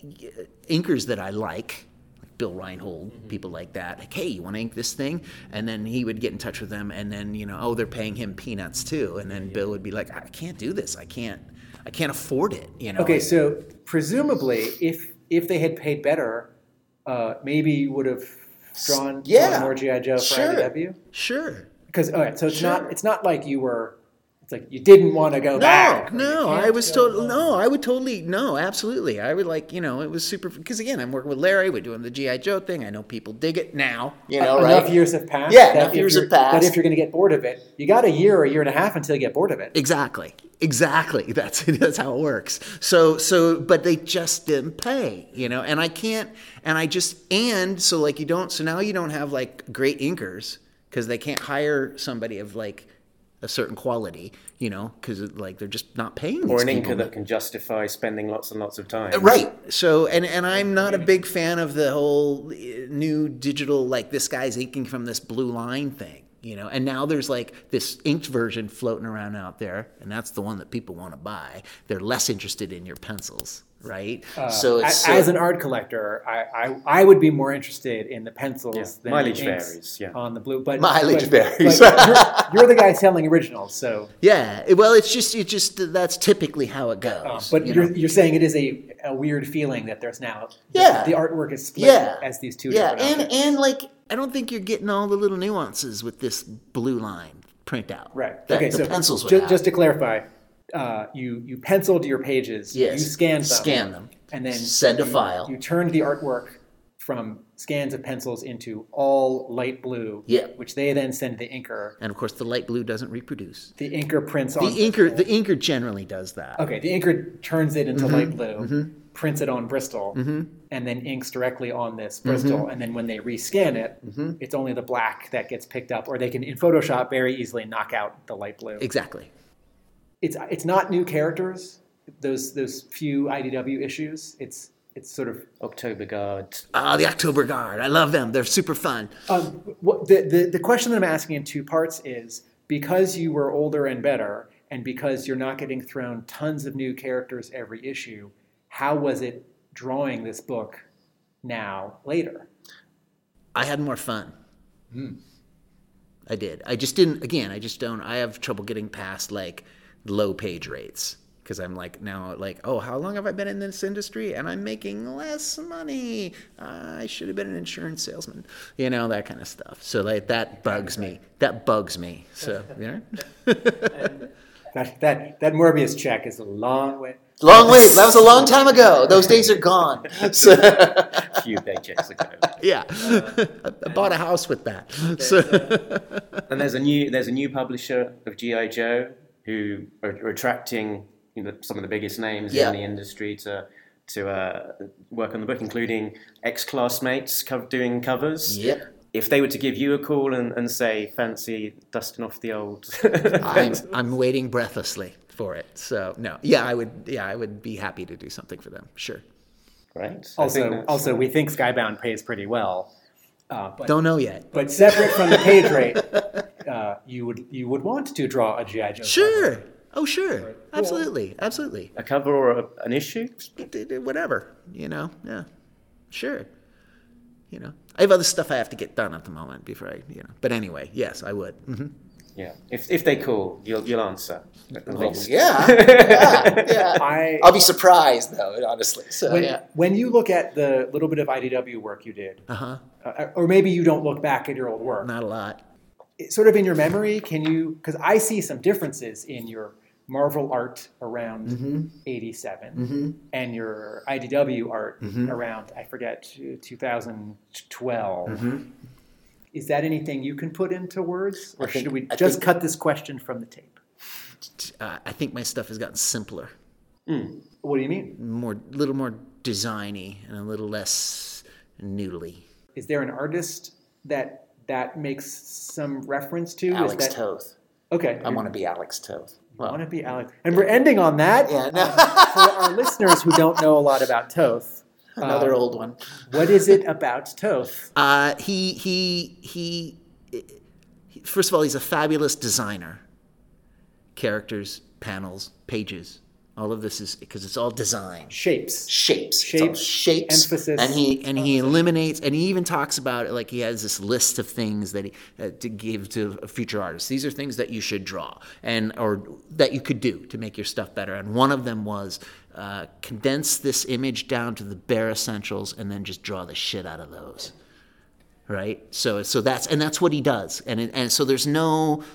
inkers that I like, like Bill Reinhold, mm-hmm. people like that, like, hey, you want to ink this thing? And then he would get in touch with them, and then, you know, oh, they're paying him peanuts too. And then Bill would be like, I can't do this. I can't, I can't afford it, you know? Okay, so presumably, if if they had paid better, uh, maybe you would have drawn, yeah, drawn more G I. Joe for sure. I D W? Sure. Because, all right, so it's Sure. not it's not like you were, it's like you didn't want to go No, back. no, I was totally, no, I would totally, no, absolutely. I would like, you know, it was super, because again, I'm working with Larry, we're doing the G I. Joe thing. I know people dig it now, you know, enough right? years have passed. Yeah, that enough if years you're- have passed. But if you're going to get bored of it, you got a year or a year and a half until you get bored of it. Exactly. Exactly. That's that's how it works. So so but they just didn't pay, you know, and I can't and I just and so like you don't so now you don't have like great inkers because they can't hire somebody of like a certain quality, you know, because like they're just not paying Or these an people. inker that can justify spending lots and lots of time. Right. So, and, and I'm not a big fan of the whole new digital, like this guy's inking from this blue line thing, you know, and now there's like this inked version floating around out there, and that's the one that people want to buy. They're less interested in your pencils, right? Uh, so a- it's so, as an art collector, I, I, I would be more interested in the pencils Yeah. than Mileage the inks varies, yeah. on the blue. But Mileage but, varies. but you're, you're the guy selling originals, so. yeah, it- well, it's just, it just, that's typically how it goes. Uh, but you you're, know? you're saying it is a, a weird feeling that there's now, Yeah. the, the artwork is split Yeah. as these two yeah, different and outfits. and like I don't think you're getting all the little nuances with this blue line printout. Right. That okay, the so pencils would ju- have. just to clarify, uh, you, you penciled your pages, Yes. you scanned them, Scan them. and then Send a you, file. You turned the artwork from scans of pencils into all light blue, Yeah. which they then send the inker. And of course, the light blue doesn't reproduce. The inker prints The on inker, the inker generally does that. Okay, the inker turns it into Mm-hmm. light blue, prints it on Bristol, and then inks directly on this Bristol. Mm-hmm. And then when they rescan it, it's only the black that gets picked up, or they can in Photoshop very easily knock out the light blue. Exactly. It's it's not new characters. Those those few I D W issues. It's it's sort of October Guard. Ah, the October Guard. I love them. They're super fun. um, what the, the the question that I'm asking in two parts is, because you were older and better, and because you're not getting thrown tons of new characters every issue, how was it drawing this book now later? I had more fun. I did. I just didn't. Again, I just don't. I have trouble getting past like low page rates because I'm like now like, oh, how long have I been in this industry and I'm making less money? Uh, I should have been an insurance salesman, you know, that kind of stuff. So like that bugs me. That bugs me. So you know, That that that Morbius check is a long way. long way. That was a long time ago. Those days are gone. So, A few paychecks ago. yeah, I bought a house with that. So. And there's a new there's a new publisher of G I. Joe who are, are attracting you know, some of the biggest names Yeah. in the industry to to uh, work on the book, including ex-classmates co- doing covers. Yep. If they were to give you a call and, and say, fancy dusting off the old... I'm, I'm waiting breathlessly for it. So no, yeah, I would. Yeah, I would be happy to do something for them. Sure. Right. I think Also, that's- also, we think Skybound pays pretty well, uh, but Don't know yet. but separate from the page rate, uh, you would you would want to draw a G I. Joe. Sure. Oh, sure. Absolutely. Absolutely. a cover or a, an issue? Whatever. You know. Yeah. Sure. You know, I have other stuff I have to get done at the moment before I. You know. But anyway, yes, I would. Mm-hmm. Yeah. If if they call, you'll you'll answer. At least. Yeah. Yeah. Yeah. I I'll be surprised though, honestly. So when, yeah. when you look at the little bit of I D W work you did, Uh-huh. uh, or maybe you don't look back at your old work, Not a lot. it- sort of in your memory, can you? Because I see some differences in your Marvel art around Mm-hmm. eighty-seven and your I D W art Mm-hmm. around, I forget, two thousand twelve. Is that anything you can put into words, or I think- should we I just think- cut this question from the tape? Uh, I think my stuff has gotten simpler, What do you mean? more, little more designy, and a little less noodly. Is there an artist that that makes some reference to? Alex Is that, Toth. Okay. I want to be Alex Toth. I want to be Alex. And we're ending on that. Yeah, no. For our listeners who don't know a lot about Toth, Another uh, old one. what is it about Toth? Uh, he, he, he, he, first of all, he's a fabulous designer. Characters, panels, pages, All of this is because it's all design. Shapes. Shapes. It's all Shapes, shapes. emphasis. And he and he eliminates, and he even talks about it like he has this list of things that he uh, to give to a future artists. These are things that you should draw and or that you could do to make your stuff better. And one of them was uh, condense this image down to the bare essentials and then just draw the shit out of those. Right? So so that's and that's what he does. And it, and so there's no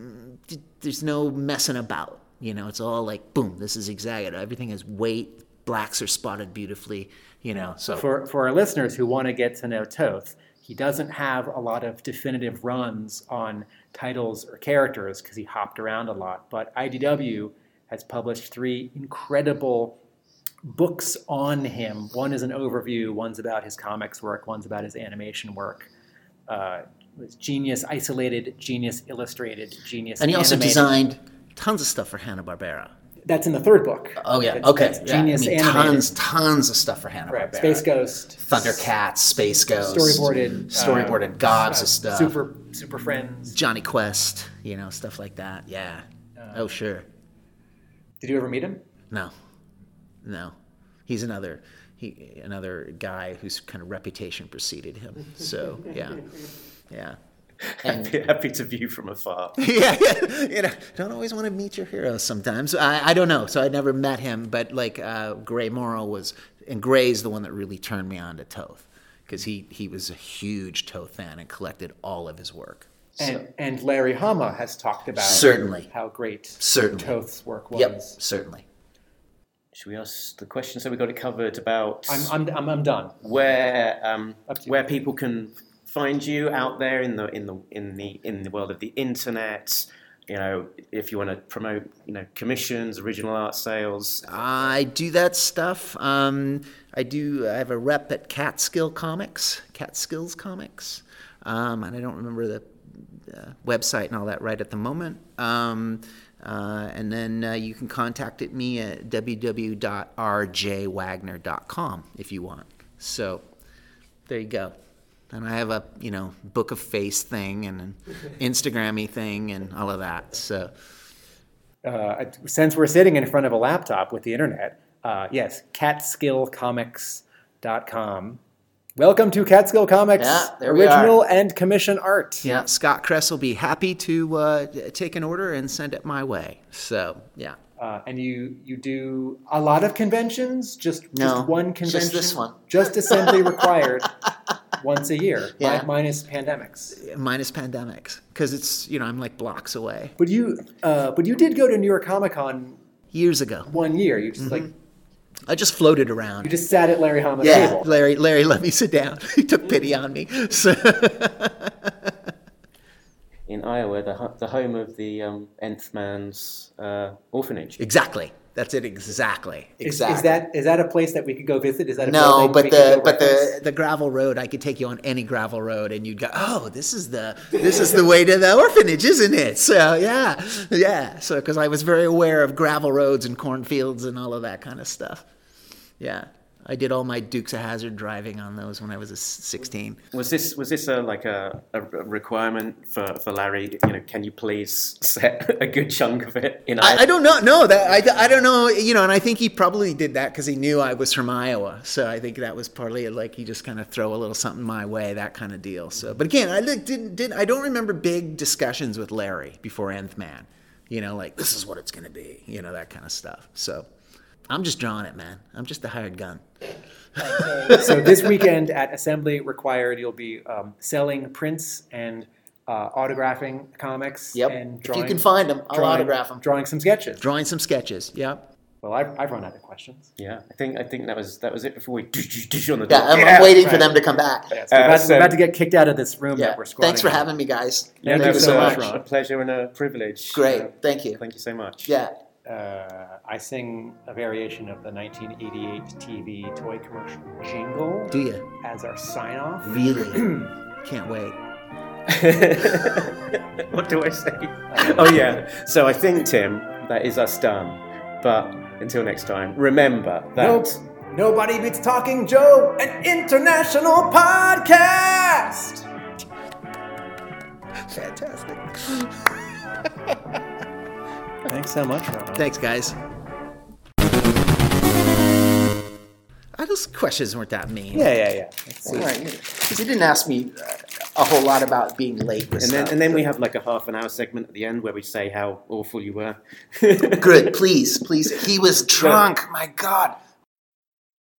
there's no messing about. You know, it's all like, boom, this is exact. Everything has weight. Blacks are spotted beautifully, you know. So For, for our listeners who want to get to know Toth, he doesn't have a lot of definitive runs on titles or characters because he hopped around a lot. But I D W has published three incredible books on him. One is an overview, one's about his comics work, one's about his animation work. Uh, it was Genius Isolated, Genius Illustrated, Genius and he also Animated. designed tons of stuff for Hanna-Barbera. That's in the third book. Oh yeah, That's- okay. that's Yeah. Genius I mean, Animated. tons, tons of stuff for Hanna-Barbera. Right. Space Ghost. Thundercats, Space Ghost, Storyboarded. storyboarded uh, gobs uh, of stuff. Super, Super Friends. Johnny Quest, you know, stuff like that. Yeah. oh sure. Did you ever meet him? No, no. He's another he another guy whose kind of reputation preceded him. So yeah, yeah. Happy, happy to view from afar. yeah, yeah, you know, don't always want to meet your heroes sometimes. I, I don't know, so I never met him, but like uh, Gray Morrow was, and Gray's the one that really turned me on to Toth, because he, he was a huge Toth fan and collected all of his work. And, and Larry Hama has talked about Certainly. how great Certainly. Toth's work was. Yep, certainly. Should we ask the question? So we got it covered about I'm, I'm, I'm, I'm done. where um, Up to you. where people can find you out there in the in the in the in the world of the internet. You know, if you want to promote, you know, commissions, original art sales. I do that stuff. Um, I do. I have a rep at Catskill Comics, Catskills Comics, um, and I don't remember the uh, website and all that right at the moment. Um, uh, and then uh, you can contact me at w w w dot r j wagner dot com if you want. So there you go. And I have a, you know, Book of Face thing and an Instagram-y thing and all of that. So Uh, since we're sitting in front of a laptop with the internet, uh, yes, catskill comics dot com. Welcome to Catskill Comics, Yeah, there we original and commission art. yeah, Scott Kress will be happy to uh, take an order and send it my way. So yeah. Uh, and you you do a lot of conventions, just, No, just one just convention? this one. Just assembly required once a year, Yeah. mi- minus pandemics. Minus pandemics, because it's, you know, I'm like blocks away. But you uh, but you did go to New York Comic Con Years ago, one year. You just like I just floated you around. just sat at Larry Hama's Yeah, table. Larry. Larry let me sit down. He took pity on me. So In Iowa, the ho- the home of the um, Nth Man's uh, orphanage. exactly, that's it. Exactly. Is, Exactly. is that is that a place that we could go visit? Is that a No, building but we could the go but the reference? the gravel road, I could take you on any gravel road, and you'd go, oh, this is the this is the way to the orphanage, isn't it? So yeah, yeah. So because I was very aware of gravel roads and cornfields and all of that kind of stuff. Yeah, I did all my Dukes of Hazzard driving on those when I was a sixteen. Was this was this a, like a, a requirement for, for Larry? You know, can you please set a good chunk of it in Iowa? I, I don't know. No, that I, I don't know. You know, and I think he probably did that because he knew I was from Iowa. So I think that was partly like he just kind of throw a little something my way, that kind of deal. So, but again, I didn't. Did, I don't remember big discussions with Larry before Nth Man. You know, like this is what it's going to be. You know, that kind of stuff. So I'm just drawing it, man. I'm just a hired gun. So this weekend at Assembly Required, you'll be um, selling prints and uh, autographing comics. Yep. And If drawing, you can find them, I'll drawing, autograph them. Drawing some sketches. Drawing some sketches. Yep. Well, I've, I've run out of questions. Yeah, I think I think that was that was it before we on the Yeah, door. I'm, I'm waiting for right. them to come back. Yeah, so we're, Uh, about, so- we're about to get kicked out of this room Yeah. that we're squatting Thanks for in. having me, guys. Yeah, Thank thank you you so so much. much, Ron. A pleasure and a privilege. Great. Uh, Thank you. Thank you so much. Yeah. Uh, I sing a variation of the nineteen eighty-eight T V toy commercial jingle Do you as our sign-off. really? Can't wait. What do I say? Oh yeah. So I think, Tim, that is us done. But until next time, remember that. Nope. Nobody Beats Talking Joe, an international podcast. Fantastic. Thanks so much, Ron. Thanks, guys. those questions weren't that mean. Yeah, yeah, yeah. All right. Because he didn't ask me uh, a whole lot about being late with And then stuff. and then we have like a half an hour segment at the end where we say how awful you were. Good, please, please. He was drunk. My God.